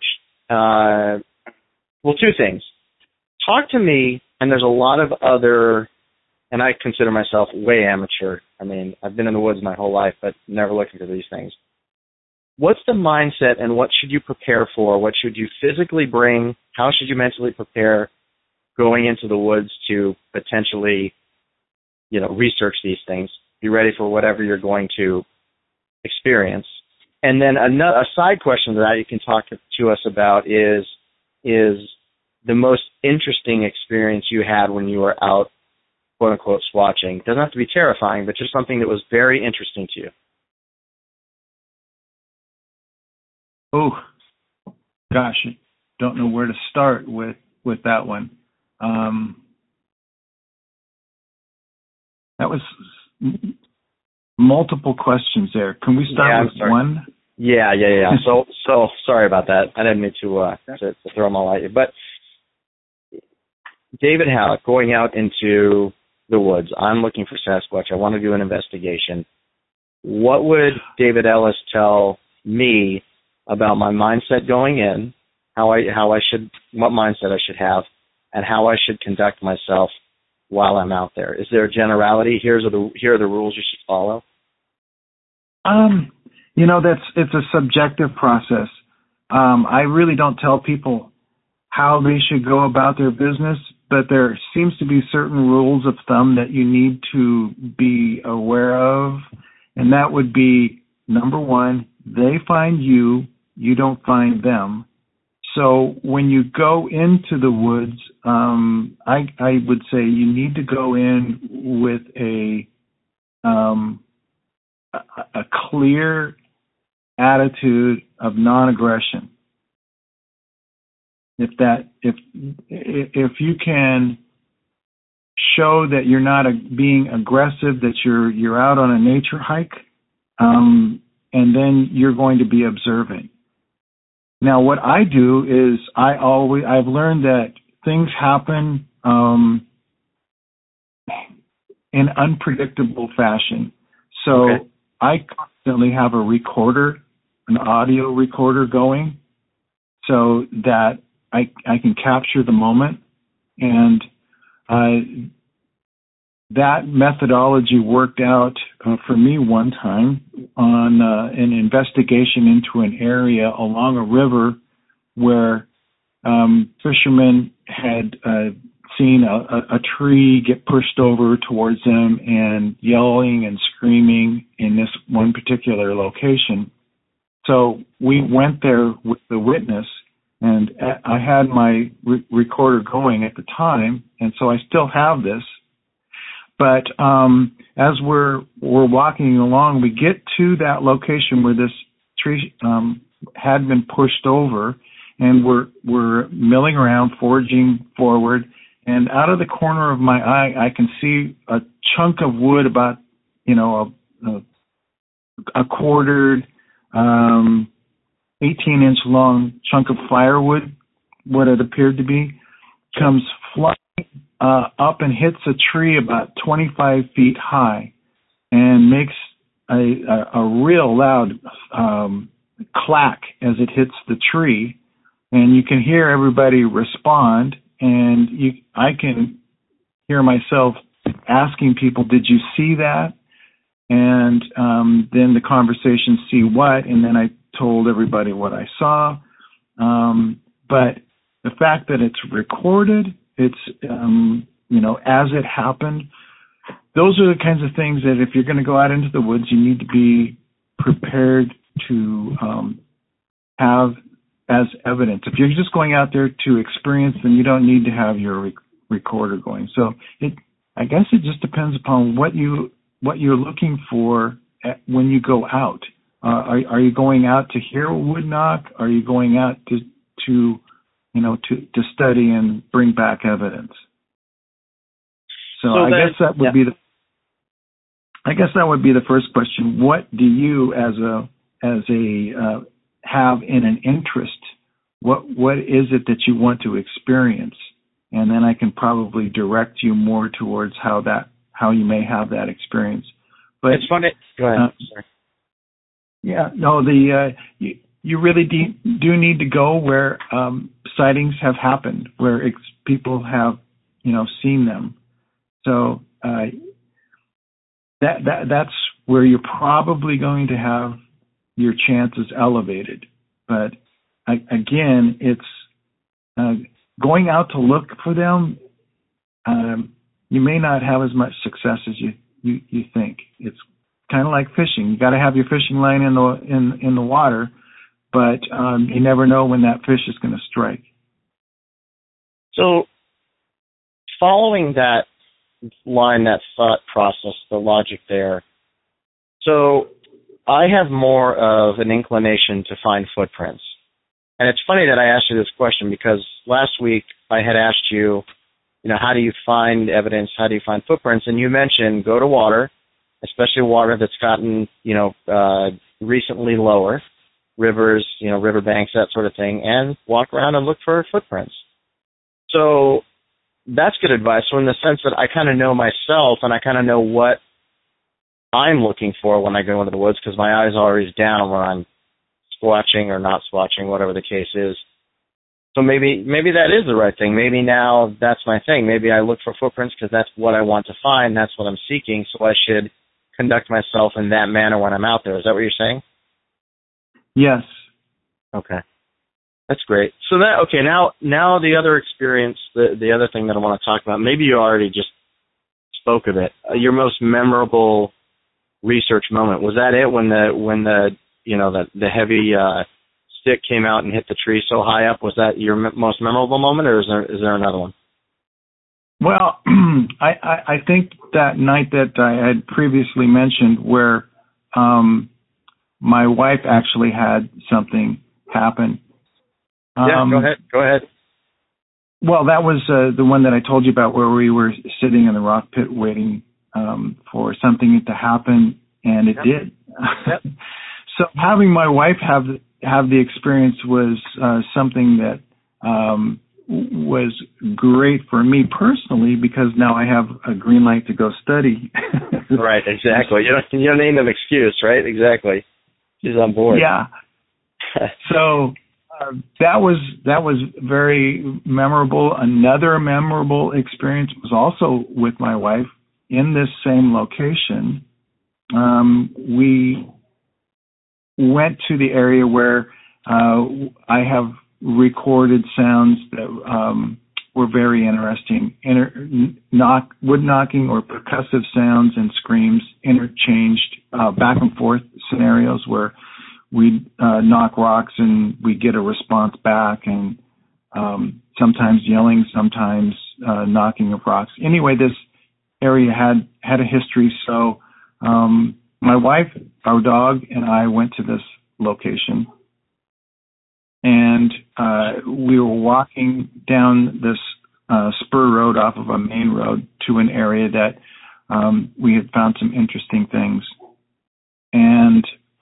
Two things. Talk to me, and there's a lot of other, and I consider myself way amateur. I mean, I've been in the woods my whole life, but never looking for these things. What's the mindset, and what should you prepare for? What should you physically bring? How should you mentally prepare going into the woods to potentially, research these things? Be ready for whatever you're going to experience. And then a side question to that you can talk to us about is the most interesting experience you had when you were out, quote unquote, swatching. It doesn't have to be terrifying, but just something that was very interesting to you. Oh, gosh, I don't know where to start with that one. That was multiple questions there. Can we start with one? Yeah. So sorry about that. I didn't mean to throw them all at you. But David Halleck, going out into the woods, I'm looking for Sasquatch. I want to do an investigation. What would David Ellis tell me about my mindset going in, what mindset I should have, and how I should conduct myself while I'm out there? Is there a generality? Here are the rules you should follow. It's a subjective process. I really don't tell people how they should go about their business, but there seems to be certain rules of thumb that you need to be aware of, and that would be, number one, they find you, you don't find them. So when you go into the woods, I would say you need to go in with a clear attitude of non-aggression. If you can show that you're not being aggressive, that you're out on a nature hike, and then you're going to be observant. Now, what I do is I've learned that things happen in unpredictable fashion. So I constantly have a recorder, an audio recorder going, so that I can capture the moment. And that methodology worked out for me one time on an investigation into an area along a river where fishermen had seen a tree get pushed over towards them and yelling and screaming in this one particular location. So we went there with the witness, and I had my recorder going at the time, and so I still have this. But as we're walking along, we get to that location where this tree had been pushed over, and we're milling around, forging forward, and out of the corner of my eye, I can see a chunk of wood about, a quartered, 18-inch long chunk of firewood, what it appeared to be, comes flying up and hits a tree about 25 feet high and makes a real loud clack as it hits the tree. And you can hear everybody respond, and I can hear myself asking people, did you see that? And then the conversation, see what? And then I told everybody what I saw. But the fact that it's recorded, it's, as it happened, those are the kinds of things that if you're going to go out into the woods, you need to be prepared to have as evidence. If you're just going out there to experience, then you don't need to have your recorder going. So I guess it just depends upon what you're looking for when you go out. Are you going out to hear a wood knock? Are you going out to study and bring back evidence? So I guess that would be the first question. What do you as a have in an interest? What is it that you want to experience? And then I can probably direct you more towards how you may have that experience. But it's funny. Go ahead. Sorry. Yeah, no, you really do need to go where sightings have happened, where people have, seen them. So that's where you're probably going to have your chances elevated. But again, it's going out to look for them. You may not have as much success as you think. It's kind of like fishing. You got to have your fishing line in the water, but you never know when that fish is going to strike. So, following that line, that thought process, the logic there. So, I have more of an inclination to find footprints. And it's funny that I asked you this question because last week I had asked you, how do you find evidence? How do you find footprints? And you mentioned go to water, especially water that's gotten, recently lower, rivers, riverbanks, that sort of thing, and walk around and look for footprints. So that's good advice. So in the sense that I kind of know myself and I kind of know what I'm looking for when I go into the woods because my eyes are always down when I'm squatching or not squatching, whatever the case is. So maybe that is the right thing. Maybe now that's my thing. Maybe I look for footprints because that's what I want to find. That's what I'm seeking. So I should conduct myself in that manner when I'm out there. Is that what you're saying? Yes. Okay. That's great. So now the other experience, the other thing that I want to talk about, maybe you already just spoke of it. Your most memorable research moment, was that it when the heavy stick came out and hit the tree so high up? Was that your most memorable moment, or is there another one? Well, I think that night that I had previously mentioned where my wife actually had something happen. Go ahead. Well, that was the one that I told you about where we were sitting in the rock pit waiting for something to happen, and it did. Yep. So having my wife have the experience was something that was great for me personally because now I have a green light to go study. Right, exactly. You don't need an excuse, right? Exactly. She's on board. Yeah. So that was very memorable. Another memorable experience was also with my wife in this same location. We went to the area where I have recorded sounds that were very interesting. Wood knocking or percussive sounds and screams interchanged, back and forth scenarios where we'd knock rocks and we'd get a response back, and sometimes yelling, sometimes knocking of rocks. Anyway, this area had a history, so my wife, our dog, and I went to this location, and we were walking down this spur road off of a main road to an area that we had found some interesting things. And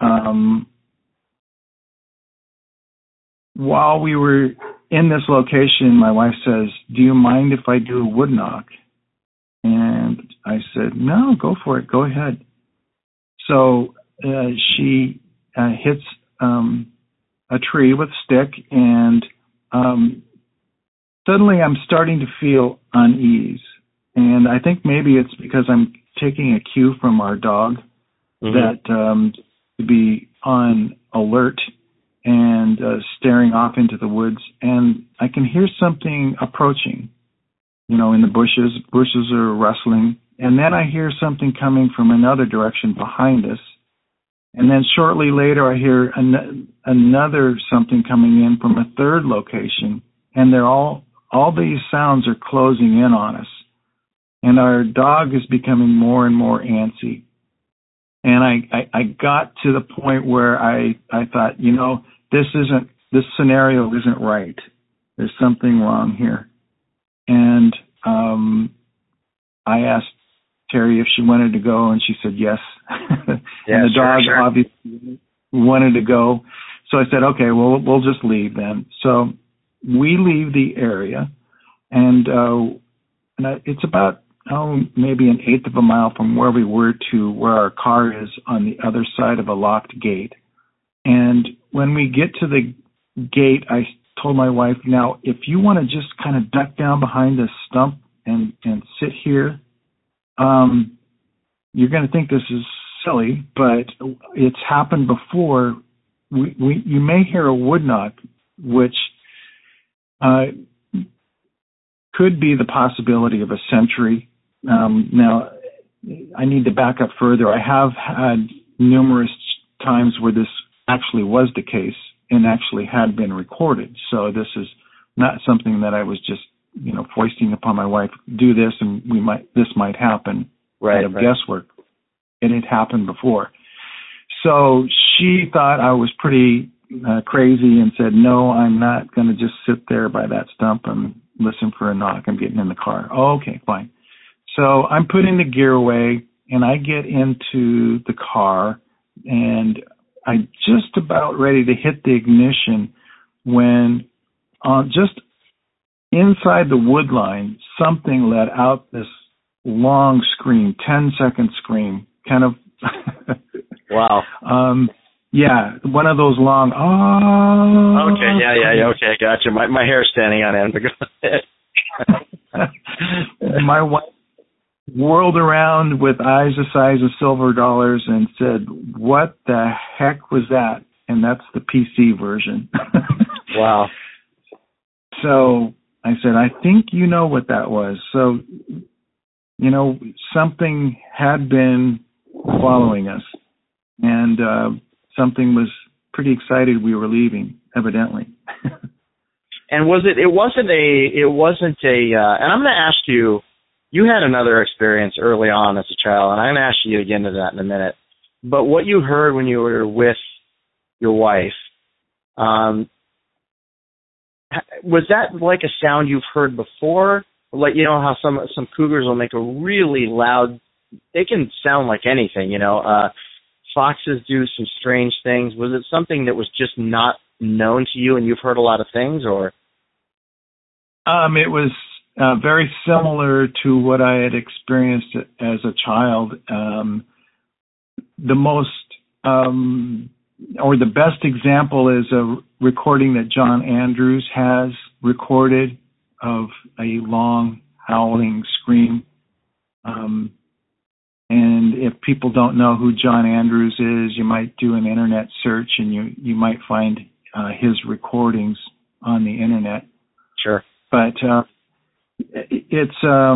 while we were in this location, my wife says, "Do you mind if I do a wood knock?" And I said, "No, go for it. Go ahead." So she hits a tree with a stick, and suddenly I'm starting to feel unease. And I think maybe it's because I'm taking a cue from our dog that to be on alert and staring off into the woods. And I can hear something approaching, in the bushes. Bushes are rustling. And then I hear something coming from another direction behind us. And then shortly later, I hear another something coming in from a third location. And they're all these sounds are closing in on us. And our dog is becoming more and more antsy. And I got to the point where I thought, this scenario isn't right. There's something wrong here. And I asked Terry if she wanted to go, and she said yes. And the dog obviously wanted to go. So I said, okay, well, we'll just leave then. So we leave the area, and it's about, maybe an eighth of a mile from where we were to where our car is on the other side of a locked gate. And when we get to the gate, I told my wife, now, if you want to just kind of duck down behind this stump and sit here, you're going to think this is silly, but it's happened before. You may hear a wood knock, which could be the possibility of a sentry. Now, I need to back up further. I have had numerous times where this actually was the case and actually had been recorded. So this is not something that I was just, foisting upon my wife, do this and this might happen. Right. Guesswork. It had happened before. So she thought I was pretty crazy and said, no, I'm not going to just sit there by that stump and listen for a knock. I'm getting in the car. Oh, okay, fine. So I'm putting the gear away, and I get into the car, and I'm just about ready to hit the ignition when just inside the wood line, something let out this long scream, 10-second scream, kind of. Wow. Yeah, one of those long, oh. Okay, yeah, okay, gotcha. My hair's standing on end, but go ahead. My wife whirled around with eyes the size of silver dollars and said, what the heck was that? And that's the PC version. Wow. So I said, I think you know what that was. So, something had been following us, and something was pretty excited we were leaving, evidently. And it wasn't a, and I'm going to ask you, you had another experience early on as a child, and I'm going to ask you to get into that in a minute. But what you heard when you were with your wife, was that like a sound you've heard before? Like, how some cougars will make a really loud, they can sound like anything, foxes do some strange things. Was it something that was just not known to you and you've heard a lot of things, or? It was very similar to what I had experienced as a child. The most, or the best example is a recording that John Andrews has recorded of a long howling scream. And if people don't know who John Andrews is, you might do an internet search and you might find his recordings on the internet. Sure. But it's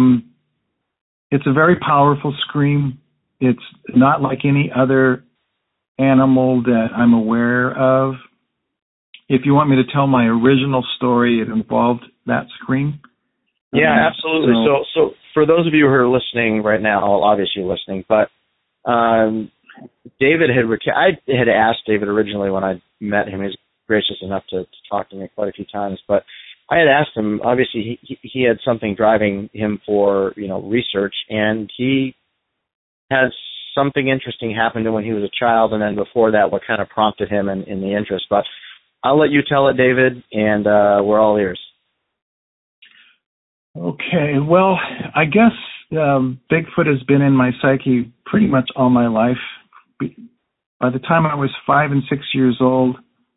a very powerful scream. It's not like any other animal that I'm aware of. If you want me to tell my original story, it involved that scream. Yeah, absolutely. So for those of you who are listening right now, well, obviously listening, but David I had asked David originally when I met him. He was gracious enough to talk to me quite a few times, but I had asked him, obviously he had something driving him for, research, and he has something interesting happen to him when he was a child, and then before that, what kind of prompted him in the interest. But I'll let you tell it, David, and we're all ears. Okay, well, I guess Bigfoot has been in my psyche pretty much all my life. By the time I was 5 and 6 years old,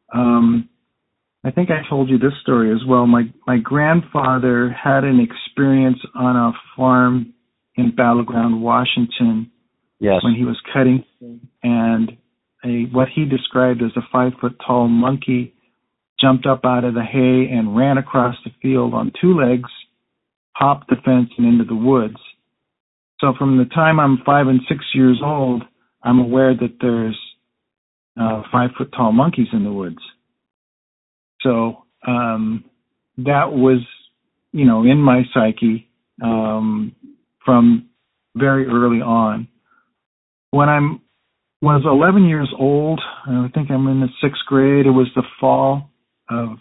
I think I told you this story as well. My grandfather had an experience on a farm in Battleground, Washington, yes, when he was cutting, and what he described as a 5-foot-tall monkey jumped up out of the hay and ran across the field on 2 legs, hopped the fence and into the woods. So from the time I'm 5 and 6 years old, I'm aware that there's 5-foot-tall monkeys in the woods. So that was, in my psyche from very early on. When I was 11 years old, I think I'm in the 6th grade, it was the fall of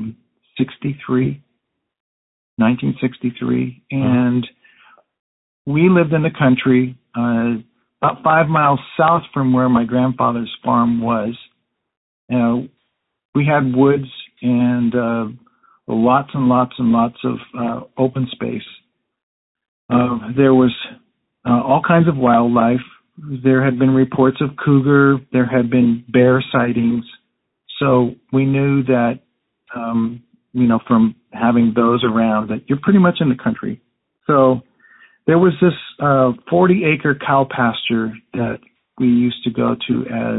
1963, and we lived in the country about 5 miles south from where my grandfather's farm was. We had woods and lots and lots and lots of open space. There was all kinds of wildlife. There had been reports of cougar. There had been bear sightings. So we knew that, from having those around, that you're pretty much in the country. So there was this 40-acre cow pasture that we used to go to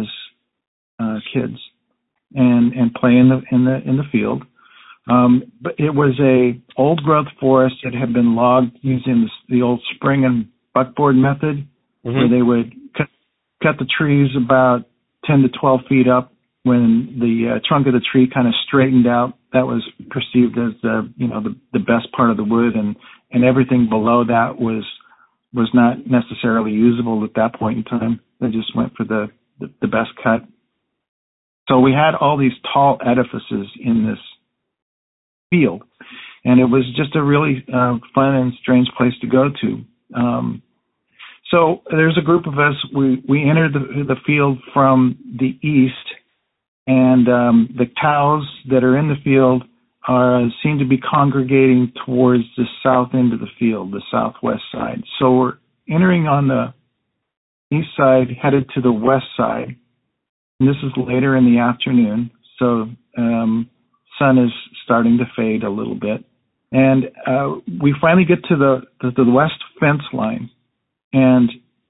as kids and play in the field. But it was a old growth forest that had been logged using the old spring and buckboard method, where they would cut the trees about 10 to 12 feet up. When the trunk of the tree kind of straightened out, that was perceived as the best part of the wood, and everything below that was not necessarily usable at that point in time. They just went for the best cut. So we had all these tall edifices in this field, and it was just a really fun and strange place to go to. So there's a group of us. We entered the field from the east, and the cows that are in the field seem to be congregating towards the south end of the field, the southwest side. So we're entering on the east side, headed to the west side. And this is later in the afternoon, so sun is starting to fade a little bit. And we finally get to the west fence line, and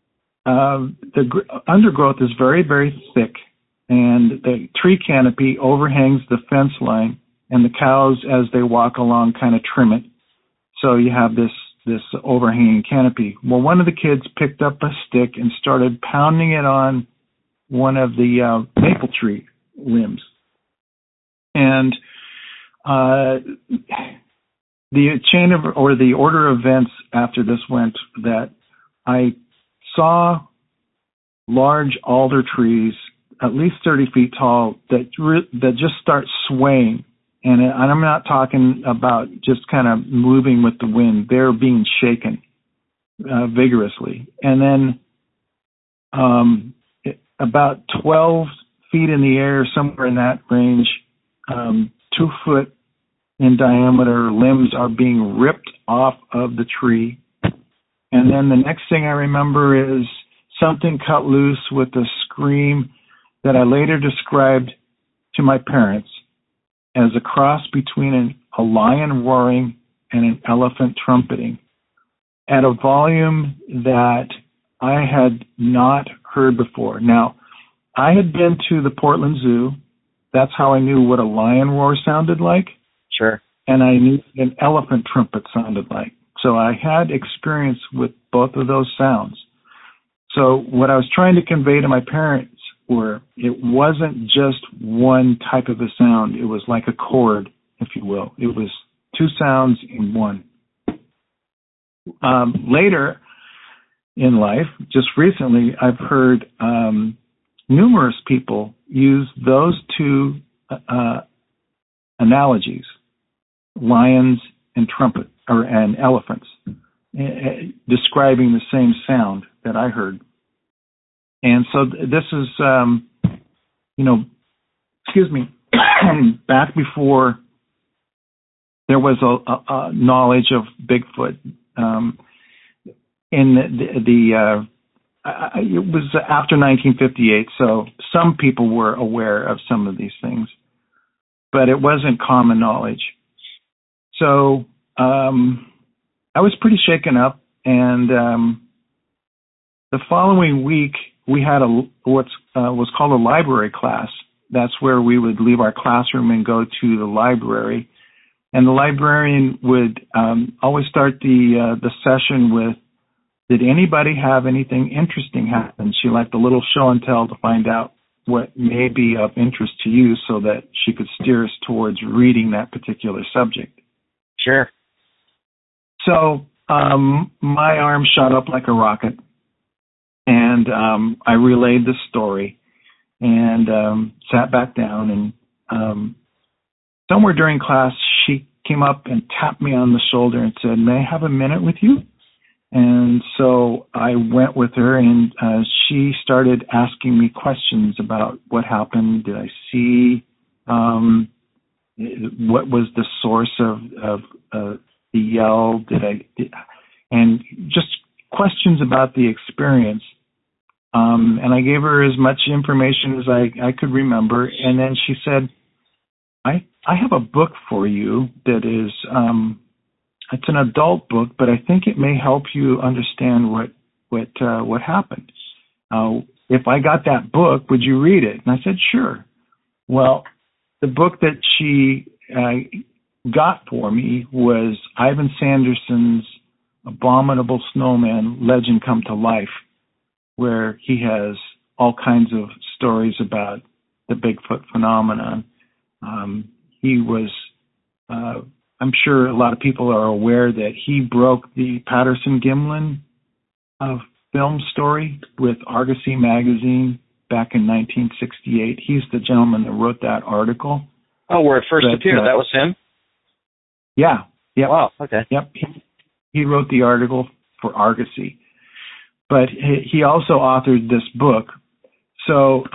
the undergrowth is very, very thick, and the tree canopy overhangs the fence line, and the cows, as they walk along, kind of trim it. So you have this overhanging canopy. Well, one of the kids picked up a stick and started pounding it on one of the maple tree limbs. And the chain of, or the order of events after this went that I saw large alder trees, at least 30 feet tall, that just start swaying. And I'm not talking about just kind of moving with the wind. They're being shaken vigorously. And then about 12 feet in the air, somewhere in that range, 2 foot in diameter limbs are being ripped off of the tree. And then the next thing I remember is something cut loose with a scream that I later described to my parents as a cross between a lion roaring and an elephant trumpeting at a volume that I had not heard before. Now, I had been to the Portland Zoo. That's how I knew what a lion roar sounded like. Sure. And I knew what an elephant trumpet sounded like. So I had experience with both of those sounds. So what I was trying to convey to my parents were it wasn't just one type of a sound. It was like a chord, if you will. It was two sounds in one. Later in life, just recently, I've heard numerous people use those two analogies, lions and trumpet, and elephants, describing the same sound that I heard. And so this is, back before there was a knowledge of Bigfoot. It was after 1958, so some people were aware of some of these things, but it wasn't common knowledge. So I was pretty shaken up, and the following week we had what was called a library class. That's where we would leave our classroom and go to the library, and the librarian would always start the session with, "Did anybody have anything interesting happen?" She liked a little show and tell to find out what may be of interest to you so that she could steer us towards reading that particular subject. Sure. So my arm shot up like a rocket, and I relayed the story and sat back down. And somewhere during class, she came up and tapped me on the shoulder and said, "May I have a minute with you?" And so I went with her, and she started asking me questions about what happened. Did I see? What was the source of the yell? And just questions about the experience. And I gave her as much information as I could remember. And then she said, I have a book for you that is... it's an adult book, but I think it may help you understand what happened. If I got that book, would you read it? And I said, sure. Well, the book that she got for me was Ivan Sanderson's Abominable Snowman Legend Come to Life, where he has all kinds of stories about the Bigfoot phenomenon. He was... I'm sure a lot of people are aware that he broke the Patterson-Gimlin film story with Argosy magazine back in 1968. He's the gentleman that wrote that article. Oh, where it first appeared. That was him? Yeah. Yep. Wow, okay. Yep. He wrote the article for Argosy. But he also authored this book. So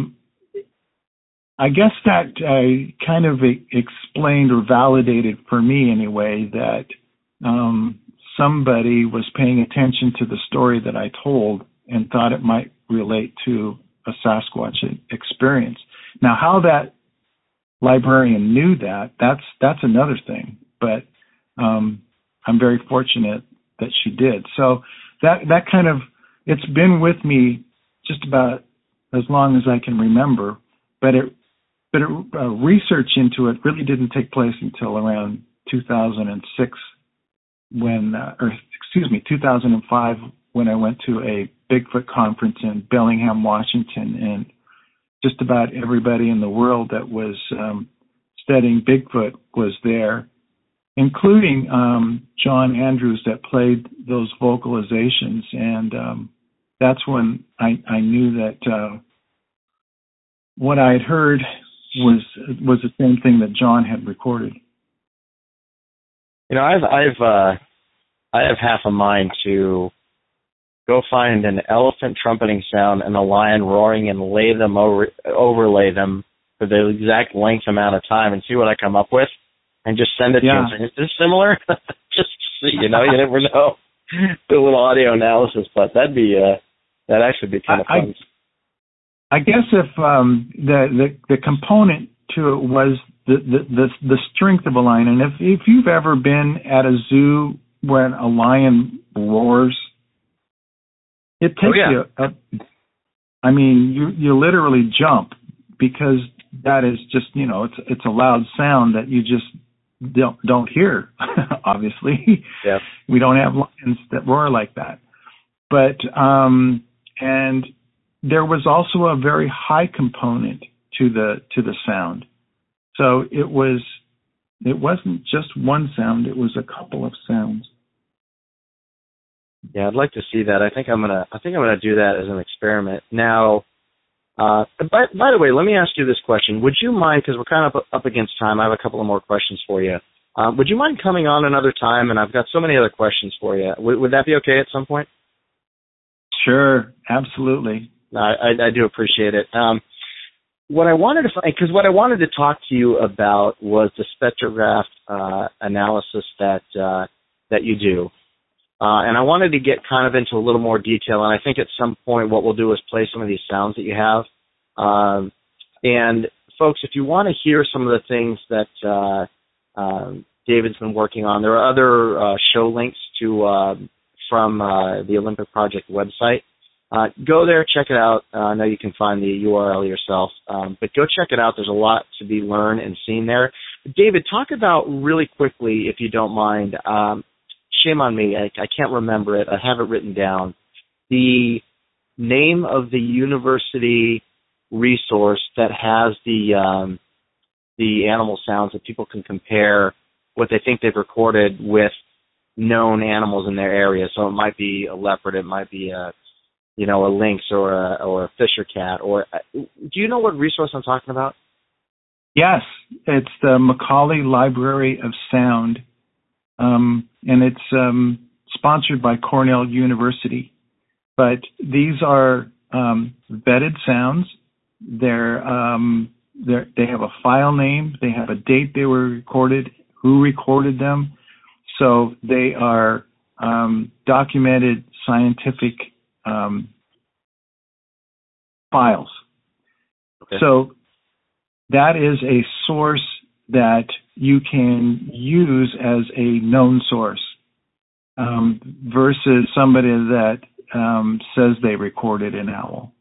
I guess that kind of explained or validated for me anyway that somebody was paying attention to the story that I told and thought it might relate to a Sasquatch experience. Now, how that librarian knew that's another thing, but I'm very fortunate that she did. So that kind of, it's been with me just about as long as I can remember, but research into it really didn't take place until around 2006 2005 when I went to a Bigfoot conference in Bellingham, Washington, and just about everybody in the world that was studying Bigfoot was there, including John Andrews that played those vocalizations, and that's when I knew that what I had heard was the same thing that John had recorded. You know, I have half a mind to go find an elephant trumpeting sound and a lion roaring and overlay them for the exact length amount of time and see what I come up with, and just send it to him. Is this similar? Just see, you never know. Do a little audio analysis, but that'd actually be kind of fun. I guess if the component to it was the strength of a lion, and if you've ever been at a zoo when a lion roars, It takes you. I mean, you literally jump because that is just it's a loud sound that you just don't hear. Obviously, we don't have lions that roar like that. But and there was also a very high component to the sound. So it wasn't just one sound; it was a couple of sounds. Yeah, I'd like to see that. I think I'm gonna do that as an experiment. Now, by the way, let me ask you this question. Would you mind, because we're kind of up against time, I have a couple of more questions for you. Would you mind coming on another time? And I've got so many other questions for you. Would that be okay at some point? Sure, absolutely. I do appreciate it. What I wanted to talk to you about was the spectrograph analysis that you do. And I wanted to get kind of into a little more detail, and I think at some point what we'll do is play some of these sounds that you have. And folks, if you want to hear some of the things that David's been working on, there are other show links from the Olympic Project website. Go there, check it out. I know you can find the URL yourself, but go check it out. There's a lot to be learned and seen there. David, talk about really quickly, if you don't mind, shame on me, I can't remember it. I have it written down. The name of the university resource that has the animal sounds that people can compare what they think they've recorded with known animals in their area. So it might be a leopard, it might be a lynx or a fisher cat. Or do you know what resource I'm talking about? Yes, it's the Macaulay Library of Sound. And it's sponsored by Cornell University. But these are vetted sounds. They have a file name. They have a date they were recorded, who recorded them. So they are documented scientific files. Okay. So that is a source that you can use as a known source versus somebody that says they recorded an owl.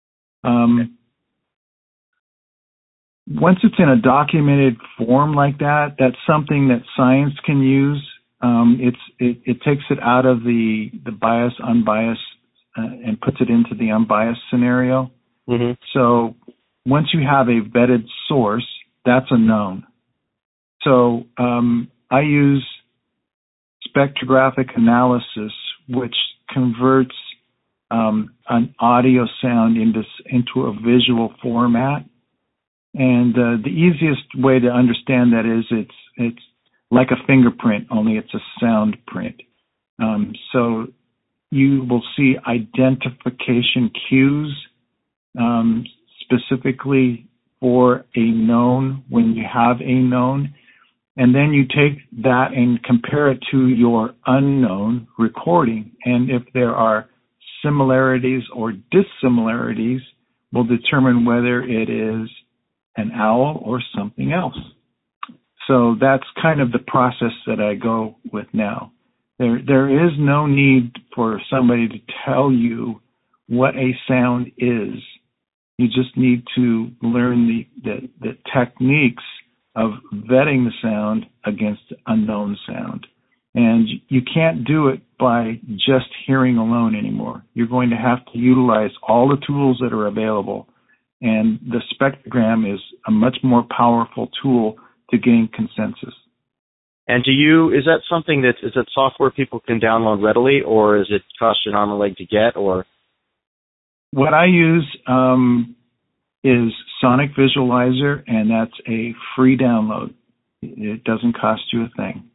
Once it's in a documented form like that, that's something that science can use. It takes it out of the bias, unbiased, and puts it into the unbiased scenario. Mm-hmm. So once you have a vetted source, that's a known. So I use spectrographic analysis, which converts an audio sound into a visual format. And the easiest way to understand that is it's like a fingerprint, only it's a sound print. So you will see identification cues specifically for a known when you have a known. And then you take that and compare it to your unknown recording. And if there are similarities or dissimilarities, we'll determine whether it is an owl or something else. So that's kind of the process that I go with now. There is no need for somebody to tell you what a sound is. You just need to learn the techniques of vetting the sound against unknown sound. And you can't do it by just hearing alone anymore. You're going to have to utilize all the tools that are available. And the spectrogram is a much more powerful tool to gain consensus. And is that something is that software people can download readily, or is it cost you an arm and a leg to get, or? What I use is Sonic Visualizer, and that's a free download. It doesn't cost you a thing.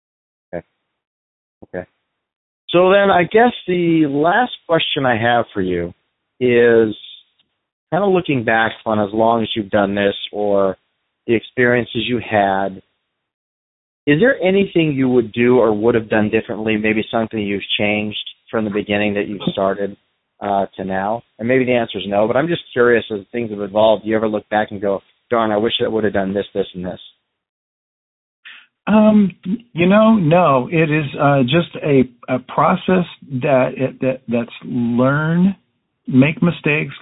Okay. So then I guess the last question I have for you is kind of looking back on as long as you've done this or the experiences you had, is there anything you would do or would have done differently, maybe something you've changed from the beginning that you've started to now? And maybe the answer is no, but I'm just curious, as things have evolved, do you ever look back and go, darn, I wish I would have done this, this, and this? No. It is just a process that's learn, make mistakes,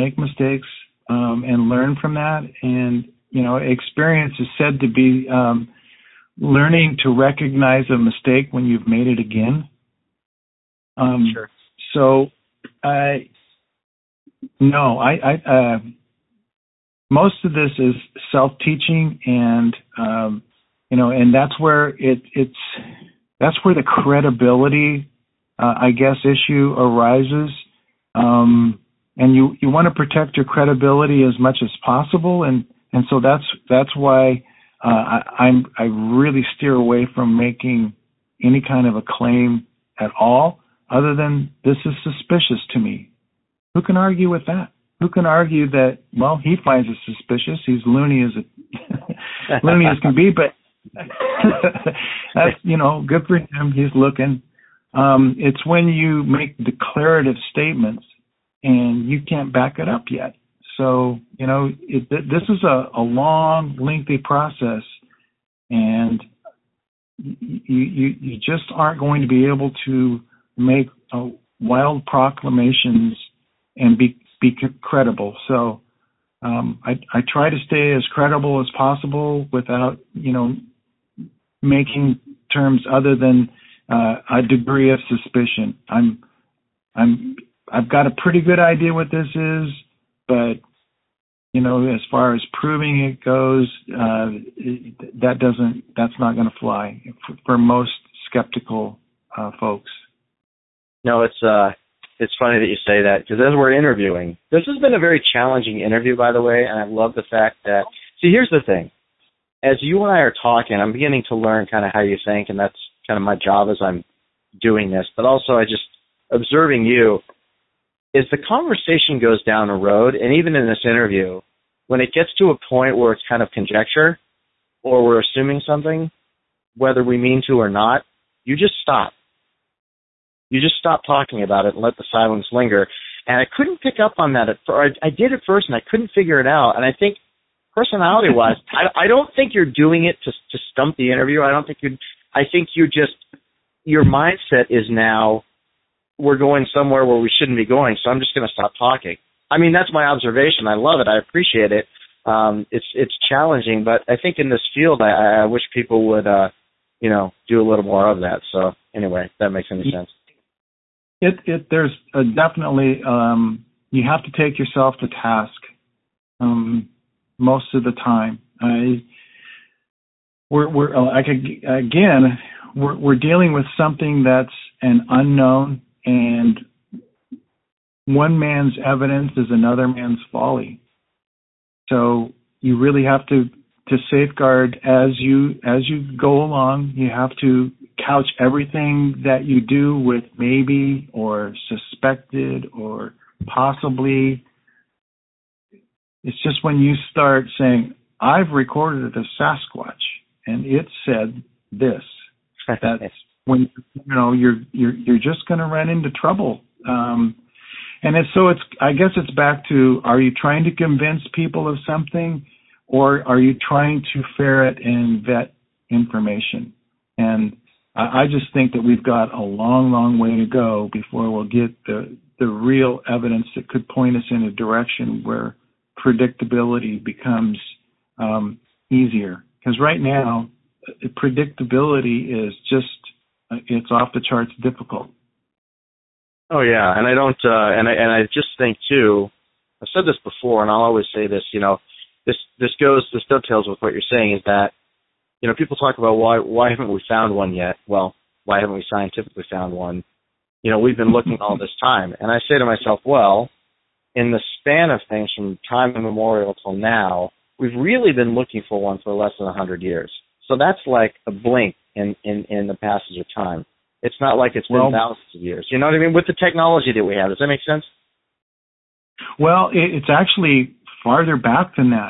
and learn from that. And experience is said to be learning to recognize a mistake when you've made it again. Sure. So, most of this is self-teaching, and and that's where that's where the credibility, issue arises. And you want to protect your credibility as much as possible, and so that's why I really steer away from making any kind of a claim at all, other than this is suspicious to me. Who can argue with that? Who can argue that? Well, he finds it suspicious. He's loony as can be, but that's good for him. He's looking. It's when you make declarative statements and you can't back it up yet. So, this is a long, lengthy process, and you just aren't going to be able to make wild proclamations and be credible. So I try to stay as credible as possible without, making terms other than a degree of suspicion. I've got a pretty good idea what this is, but as far as proving it goes, that's not going to fly for most skeptical folks. No, it's funny that you say that, because as we're interviewing, this has been a very challenging interview, by the way, and I love the fact that, see, here's the thing. As you and I are talking, I'm beginning to learn kind of how you think, and that's kind of my job as I'm doing this, but also observing you, is the conversation goes down a road, and even in this interview, when it gets to a point where it's kind of conjecture, or we're assuming something, whether we mean to or not, you just stop. You just stop talking about it and let the silence linger. And I couldn't pick up on that. I did at first, and I couldn't figure it out. And I think personality-wise, I don't think you're doing it to stump the interview. I think your mindset is now, we're going somewhere where we shouldn't be going, so I'm just going to stop talking. I mean, that's my observation. I love it. I appreciate it. It's challenging, but I think in this field, I wish people would, do a little more of that. So anyway, if that makes any sense. There's definitely, you have to take yourself to task most of the time. We're dealing with something that's an unknown, and one man's evidence is another man's folly. So you really have to safeguard as you go along. You have to couch everything that you do with maybe or suspected or possibly. It's just when you start saying, I've recorded a Sasquatch and it said this, that's when you're just going to run into trouble. I guess it's back to, are you trying to convince people of something, or are you trying to ferret and vet information? And I just think that we've got a long, long way to go before we'll get the real evidence that could point us in a direction where predictability becomes easier. Because right now, predictability is just, it's off the charts difficult. Oh yeah, and I don't, and I just think too, I've said this before, and I'll always say this, this dovetails with what you're saying, is that, people talk about why haven't we found one yet? Well, why haven't we scientifically found one? We've been looking all this time, and I say to myself, well, in the span of things from time immemorial till now, we've really been looking for one for less than 100 years. So that's like a blink in the passage of time. It's not like it's been thousands of years. You know what I mean? With the technology that we have. Does that make sense? Well, it's actually farther back than that.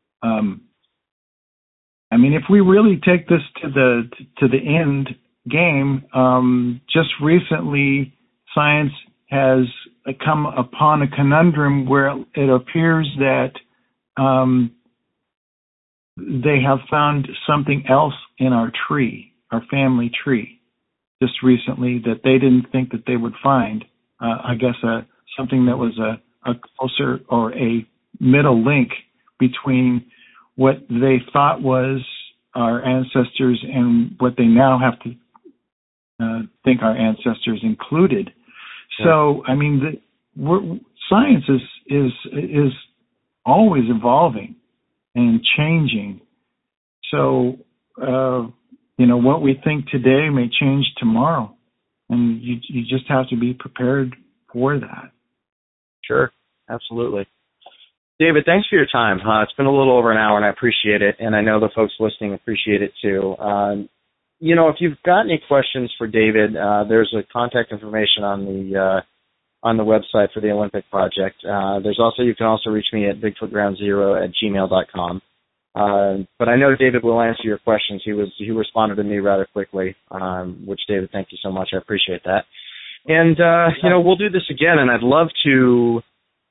If we really take this to the end game, just recently science has come upon a conundrum where it appears that they have found something else in our tree, our family tree, just recently that they didn't think that they would find. I guess something that was a closer or a middle link between what they thought was our ancestors and what they now have to think our ancestors included. Yeah. So, I mean, science is always evolving and changing. So, what we think today may change tomorrow, and you just have to be prepared for that. Sure, absolutely. David, thanks for your time. It's been a little over an hour, and I appreciate it, and I know the folks listening appreciate it too. If you've got any questions for David, there's a contact information on the website for the Olympic Project. You can also reach me at bigfootgroundzero@gmail.com. But I know David will answer your questions. He responded to me rather quickly, which, David, thank you so much. I appreciate that. And we'll do this again, and I'd love to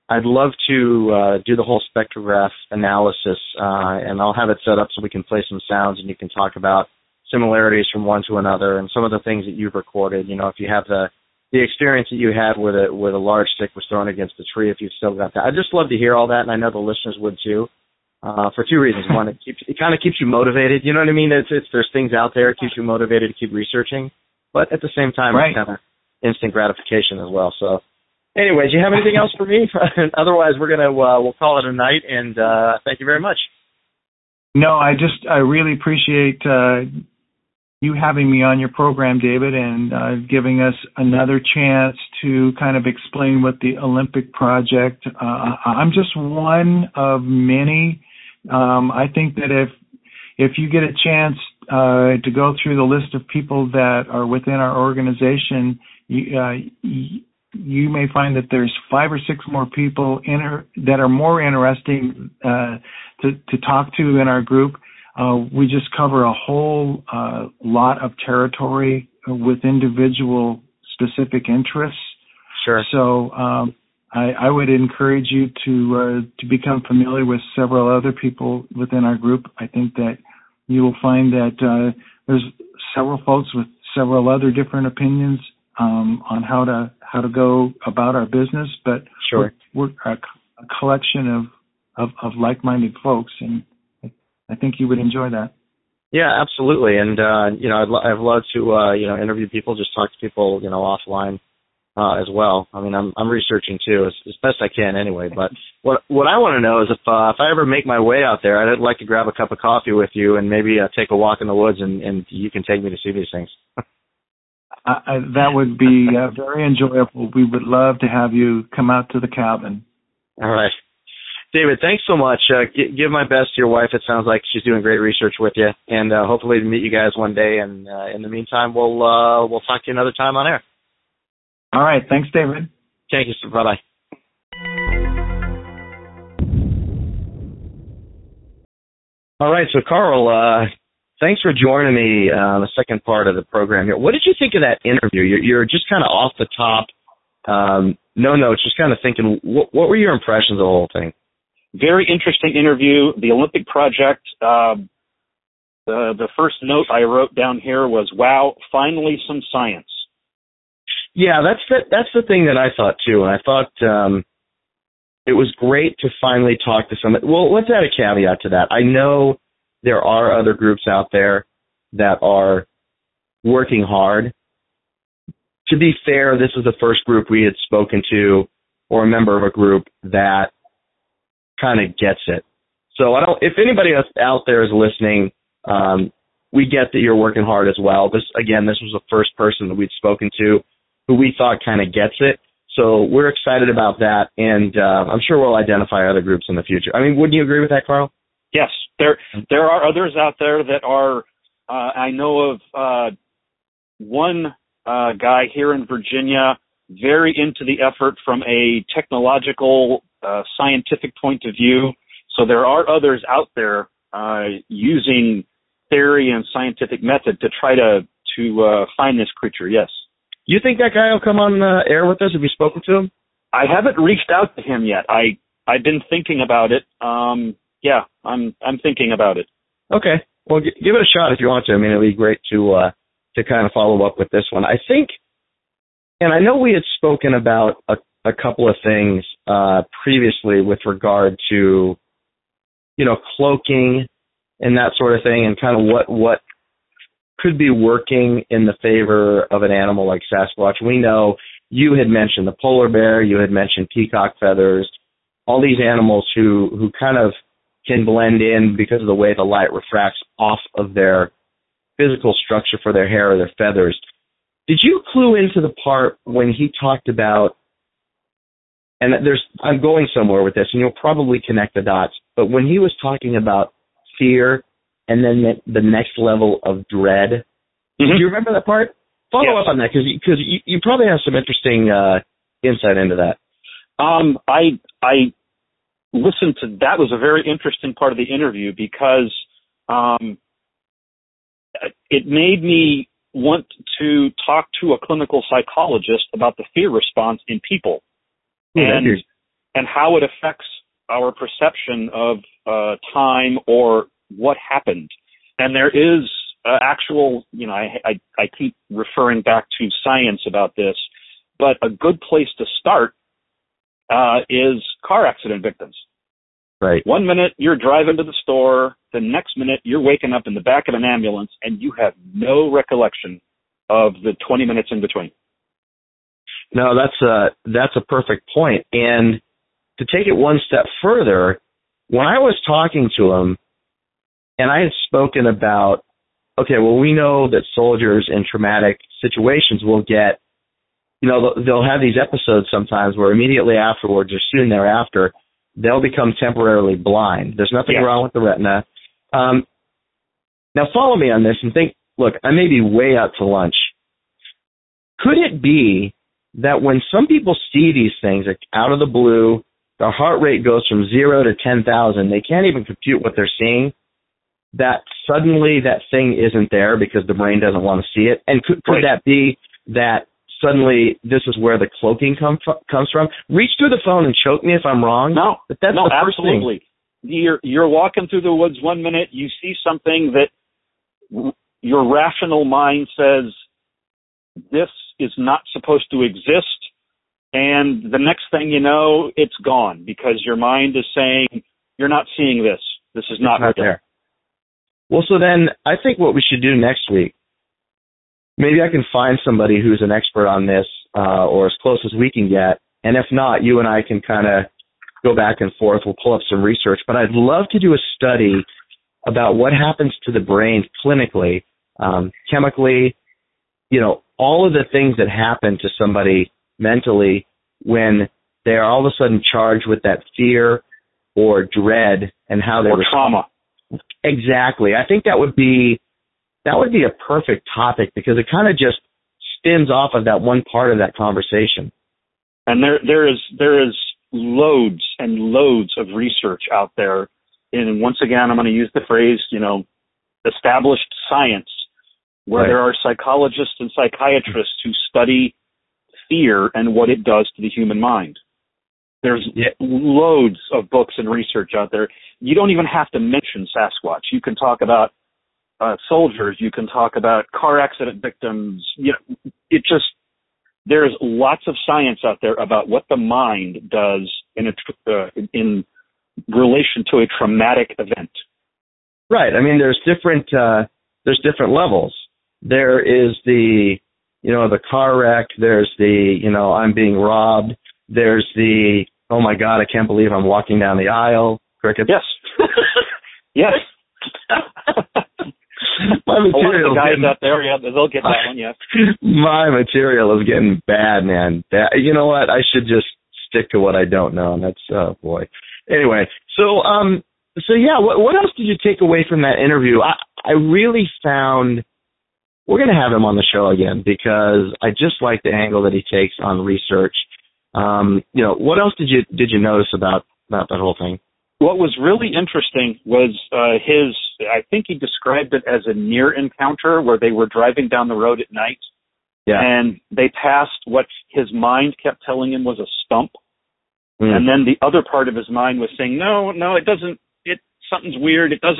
do the whole spectrograph analysis, and I'll have it set up so we can play some sounds and you can talk about similarities from one to another and some of the things that you've recorded. If you have the experience that you had with a large stick was thrown against the tree, if you've still got that. I'd just love to hear all that, and I know the listeners would too, for two reasons. One, it kind of keeps you motivated. You know what I mean? There's things out there. It keeps you motivated to keep researching, but at the same time, It's kind of instant gratification as well. So anyway, do you have anything else for me? Otherwise, we'll call it a night, and thank you very much. No, I really appreciate you having me on your program, David, and giving us another chance to kind of explain what the Olympic Project. I'm just one of many. I think that if you get a chance to go through the list of people that are within our organization, you may find that there's 5 or 6 more people that are more interesting to talk to in our group. We just cover a whole lot of territory with individual specific interests. Sure. So I would encourage you to become familiar with several other people within our group. I think that you will find that there's several folks with several other different opinions on how to go about our business, but sure. we're a collection of like-minded folks, and I think you would enjoy that. Yeah, absolutely. And I'd love to interview people, just talk to people offline as well. I mean, I'm researching too as best I can anyway. But what I want to know is if I ever make my way out there, I'd like to grab a cup of coffee with you and maybe take a walk in the woods, and you can take me to see these things. That would be very enjoyable. We would love to have you come out to the cabin. All right. David, thanks so much. Give my best to your wife. It sounds like she's doing great research with you, and hopefully to meet you guys one day. And in the meantime, we'll talk to you another time on air. All right. Thanks, David. Thank you, sir. Bye-bye. All right. So, Carl, thanks for joining me on the second part of the program here. What did you think of that interview? You're just kind of off the top, no notes, just kind of thinking, what were your impressions of the whole thing? Very interesting interview. The Olympic Project, the first note I wrote down here was, wow, finally some science. Yeah, that's the thing that I thought too. And I thought it was great to finally talk to somebody. Well, let's add a caveat to that. I know there are other groups out there that are working hard. To be fair, this is the first group we had spoken to, or a member of a group that kind of gets it. So if anybody out there is listening, we get that you're working hard as well. This was the first person that we'd spoken to who we thought kind of gets it. So we're excited about that, and I'm sure we'll identify other groups in the future. I mean, wouldn't you agree with that, Carl? Yes, there are others out there that are. I know of one guy here in Virginia, very into the effort from a technological, scientific point of view. So there are others out there using theory and scientific method to try to find this creature. Yes. You think that guy will come on air with us? Have you spoken to him? I haven't reached out to him yet. I've been thinking about it. Yeah, I'm thinking about it. Okay. Well, give it a shot if you want to. I mean, it'd be great to kind of follow up with this one. I think, and I know we had spoken about a couple of things previously with regard to, cloaking and that sort of thing, and kind of what could be working in the favor of an animal like Sasquatch. We know you had mentioned the polar bear, you had mentioned peacock feathers, all these animals who kind of can blend in because of the way the light refracts off of their physical structure for their hair or their feathers. Did you clue into the part when he talked about, and I'm going somewhere with this, and you'll probably connect the dots, but when he was talking about fear and then the next level of dread, do you remember that part? Follow up on that, because you probably have some interesting insight into that. I listened to that. Was a very interesting part of the interview because it made me want to talk to a clinical psychologist about the fear response in people and how it affects our perception of time or what happened. And there is actual, I keep referring back to science about this, but a good place to start is car accident victims. Right. 1 minute you're driving to the store, the next minute you're waking up in the back of an ambulance and you have no recollection of the 20 minutes in between. No, that's a perfect point. And to take it one step further, when I was talking to him, and I had spoken about, okay, well, we know that soldiers in traumatic situations will get, they'll have these episodes sometimes where immediately afterwards or soon thereafter, they'll become temporarily blind. There's nothing wrong with the retina. Now follow me on this and think, look, I may be way out to lunch. Could it be that when some people see these things like out of the blue, their heart rate goes from 0 to 10,000, they can't even compute what they're seeing, that suddenly that thing isn't there because the brain doesn't want to see it? And could that be that suddenly this is where the cloaking comes from? Reach through the phone and choke me if I'm wrong. No, but that's the first absolutely. Thing. You're walking through the woods 1 minute, you see something that your rational mind says this is not supposed to exist, and the next thing you know, it's gone because your mind is saying you're not seeing this. This is not there. Well, so then I think what we should do next week, maybe I can find somebody who's an expert on this or as close as we can get, and if not, you and I can kind of go back and forth. We'll pull up some research, but I'd love to do a study about what happens to the brain clinically, chemically, all of the things that happen to somebody mentally when they're all of a sudden charged with that fear or dread and how they respond. Trauma. Exactly. I think that would be a perfect topic because it kind of just spins off of that one part of that conversation. And there is loads and loads of research out there. And once again, I'm going to use the phrase, established science, where there are psychologists and psychiatrists who study fear and what it does to the human mind. There's loads of books and research out there. You don't even have to mention Sasquatch. You can talk about soldiers. You can talk about car accident victims. There's lots of science out there about what the mind does in relation to a traumatic event. Right. I mean, there's different levels. There is the car wreck. There's the, I'm being robbed. There's the, oh my God, I can't believe I'm walking down the aisle. Crickets. Yes. Yes. My material. The guys out there, they'll get that one, yes. My material is getting bad, man. You know what? I should just stick to what I don't know. And that's, oh boy. Anyway, so yeah, what else did you take away from that interview? I really found, we're going to have him on the show again because I just like the angle that he takes on research. What else did you notice about that whole thing? What was really interesting was I think he described it as a near encounter where they were driving down the road at night and they passed what his mind kept telling him was a stump. And then the other part of his mind was saying, no, it doesn't, something's weird. It doesn't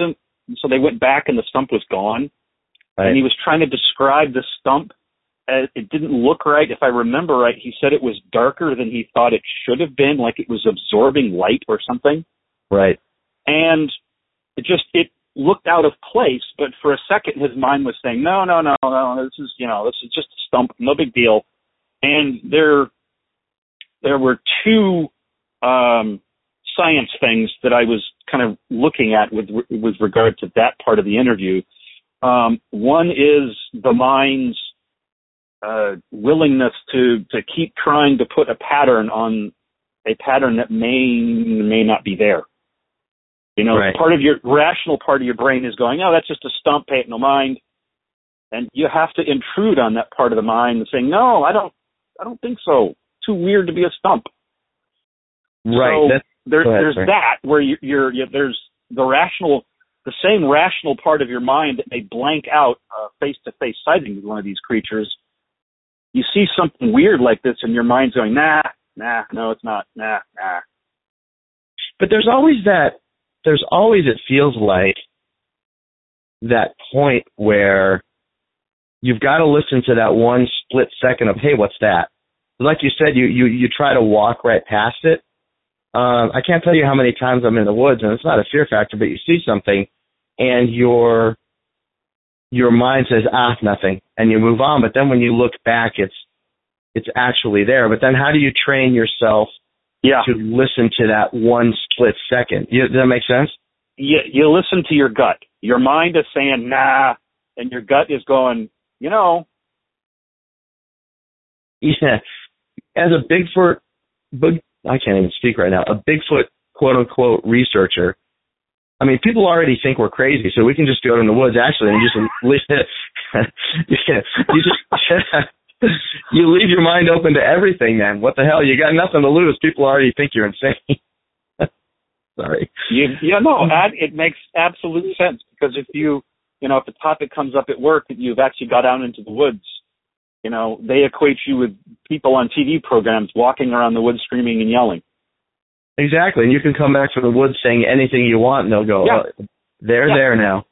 so they went back and the stump was gone. Right. And he was trying to describe the stump. It didn't look right. If I remember right, he said it was darker than he thought it should have been, like it was absorbing light or something. Right. And it looked out of place, but for a second his mind was saying, no, this is just a stump, no big deal. And there were two science things that I was kind of looking at with regard to that part of the interview. One is the mind's willingness to keep trying to put a pattern that may not be there. Right. Part of your rational part of your brain is going, oh, that's just a stump, pay it no mind. And you have to intrude on that part of the mind and saying, no, I don't think so. Too weird to be a stump. Right. So there's that where there's the same rational part of your mind that may blank out face-to-face sighting with one of these creatures. You see something weird like this and your mind's going, nah, no, it's not, nah. But there's always, it feels like, that point where you've got to listen to that one split second of, hey, what's that? Like you said, you try to walk right past it. I can't tell you how many times I'm in the woods, and it's not a fear factor, but you see something, and your mind says, nothing, and you move on. But then when you look back, it's actually there. But then how do you train yourself to listen to that one split second? Does that make sense? You listen to your gut. Your mind is saying, nah, and your gut is going, Yeah. As a I can't even speak right now, a Bigfoot, quote-unquote, researcher, I mean, people already think we're crazy, so we can just go in the woods, actually, and you leave your mind open to everything, man. What the hell? You got nothing to lose. People already think you're insane. Sorry. It makes absolute sense, because if if the topic comes up at work that you've actually got out into the woods, they equate you with people on TV programs walking around the woods screaming and yelling. Exactly, and you can come back from the woods saying anything you want, and they'll go, they're there now.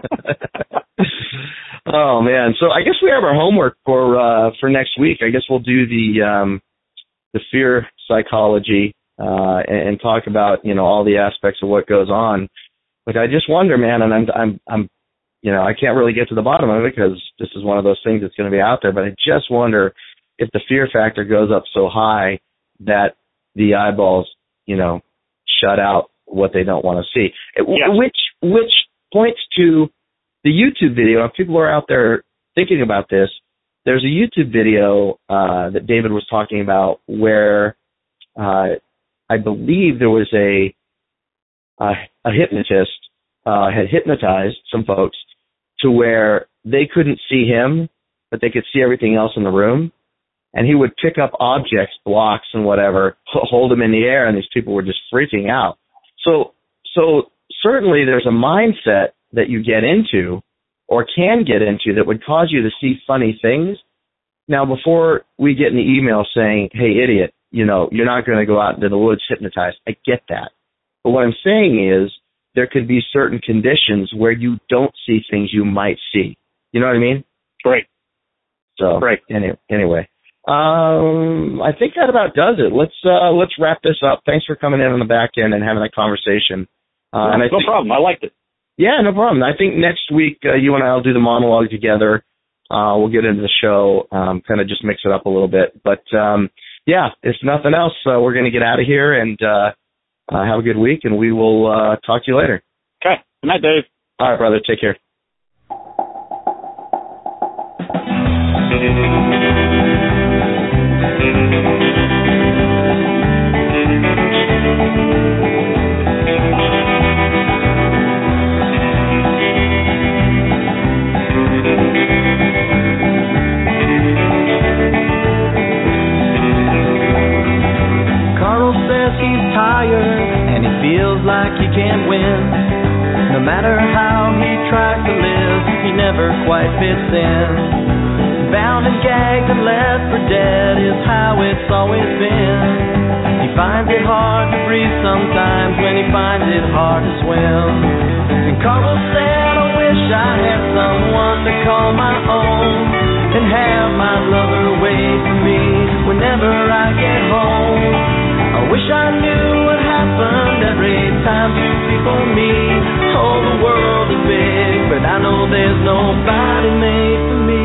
Oh, man. So I guess we have our homework for next week. I guess we'll do the fear psychology and talk about, all the aspects of what goes on. But I just wonder, man, and I'm I can't really get to the bottom of it because this is one of those things that's going to be out there, but I just wonder if the fear factor goes up so high that the eyeballs, shut out what they don't want to see. Which points to the YouTube video. If people are out there thinking about this, there's a YouTube video that David was talking about where I believe there was a hypnotist had hypnotized some folks to where they couldn't see him, but they could see everything else in the room. And he would pick up objects, blocks and whatever, hold them in the air, and these people were just freaking out. So certainly there's a mindset that you get into or can get into that would cause you to see funny things. Now, before we get an email saying, hey, idiot, you're not going to go out into the woods hypnotized, I get that. But what I'm saying is there could be certain conditions where you don't see things you might see. You know what I mean? Right. So, anyway. I think that about does it. Let's wrap this up. Thanks for coming in on the back end and having that conversation. No problem. I liked it. Yeah, no problem. I think next week you and I will do the monologue together. We'll get into the show, kind of just mix it up a little bit. But, if nothing else, we're going to get out of here and have a good week, and we will talk to you later. Okay. Good night, Dave. All right, brother. Take care. And he feels like he can't win. No matter how he tries to live, he never quite fits in. Bound and gagged and left for dead is how it's always been. He finds it hard to breathe sometimes when he finds it hard to swim. And Carl said call my own, and have my lover wait for me whenever I get home. I wish I knew what happened every time two people meet. Oh, the world is big, but I know there's nobody made for me.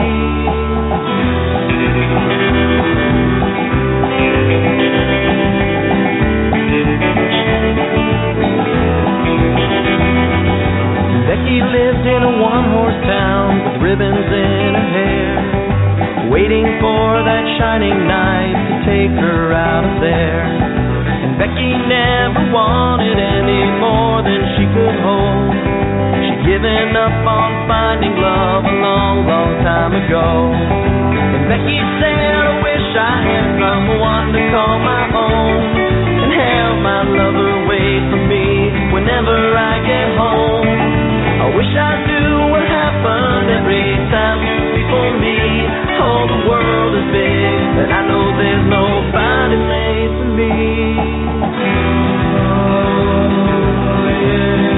Becky lived in a one-horse town with ribbons in her hair, waiting for that shining night to take her out of there. And Becky never wanted any more than she could hold. She'd given up on finding love a long, long time ago. And Becky said, I wish I had someone to call my own, and have my lover wait for me whenever I get home. I wish I knew what happened every time two people meet. Oh, the world is big, but I know there's nobody made for me. Oh, yeah.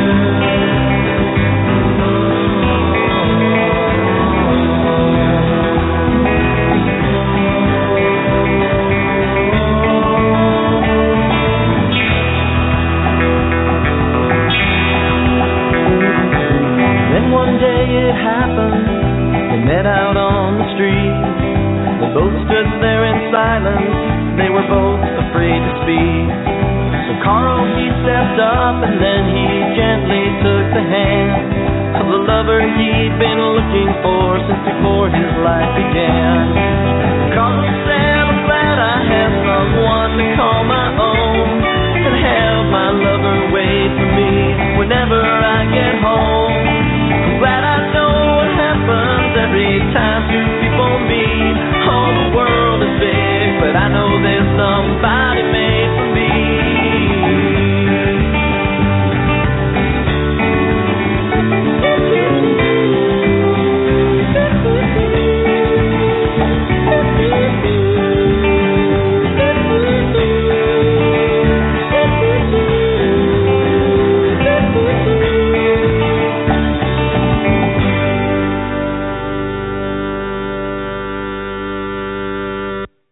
One day it happened, they met out on the street. They both stood there in silence, they were both afraid to speak. So Carl, he stepped up and then he gently took the hand of the lover he'd been looking for since before his life began. Carl said, I'm glad I have someone to call my own, and have my lover wait for me whenever I get home. Glad I know what happens every time two people meet. Oh, the world is big, but I know there's somebody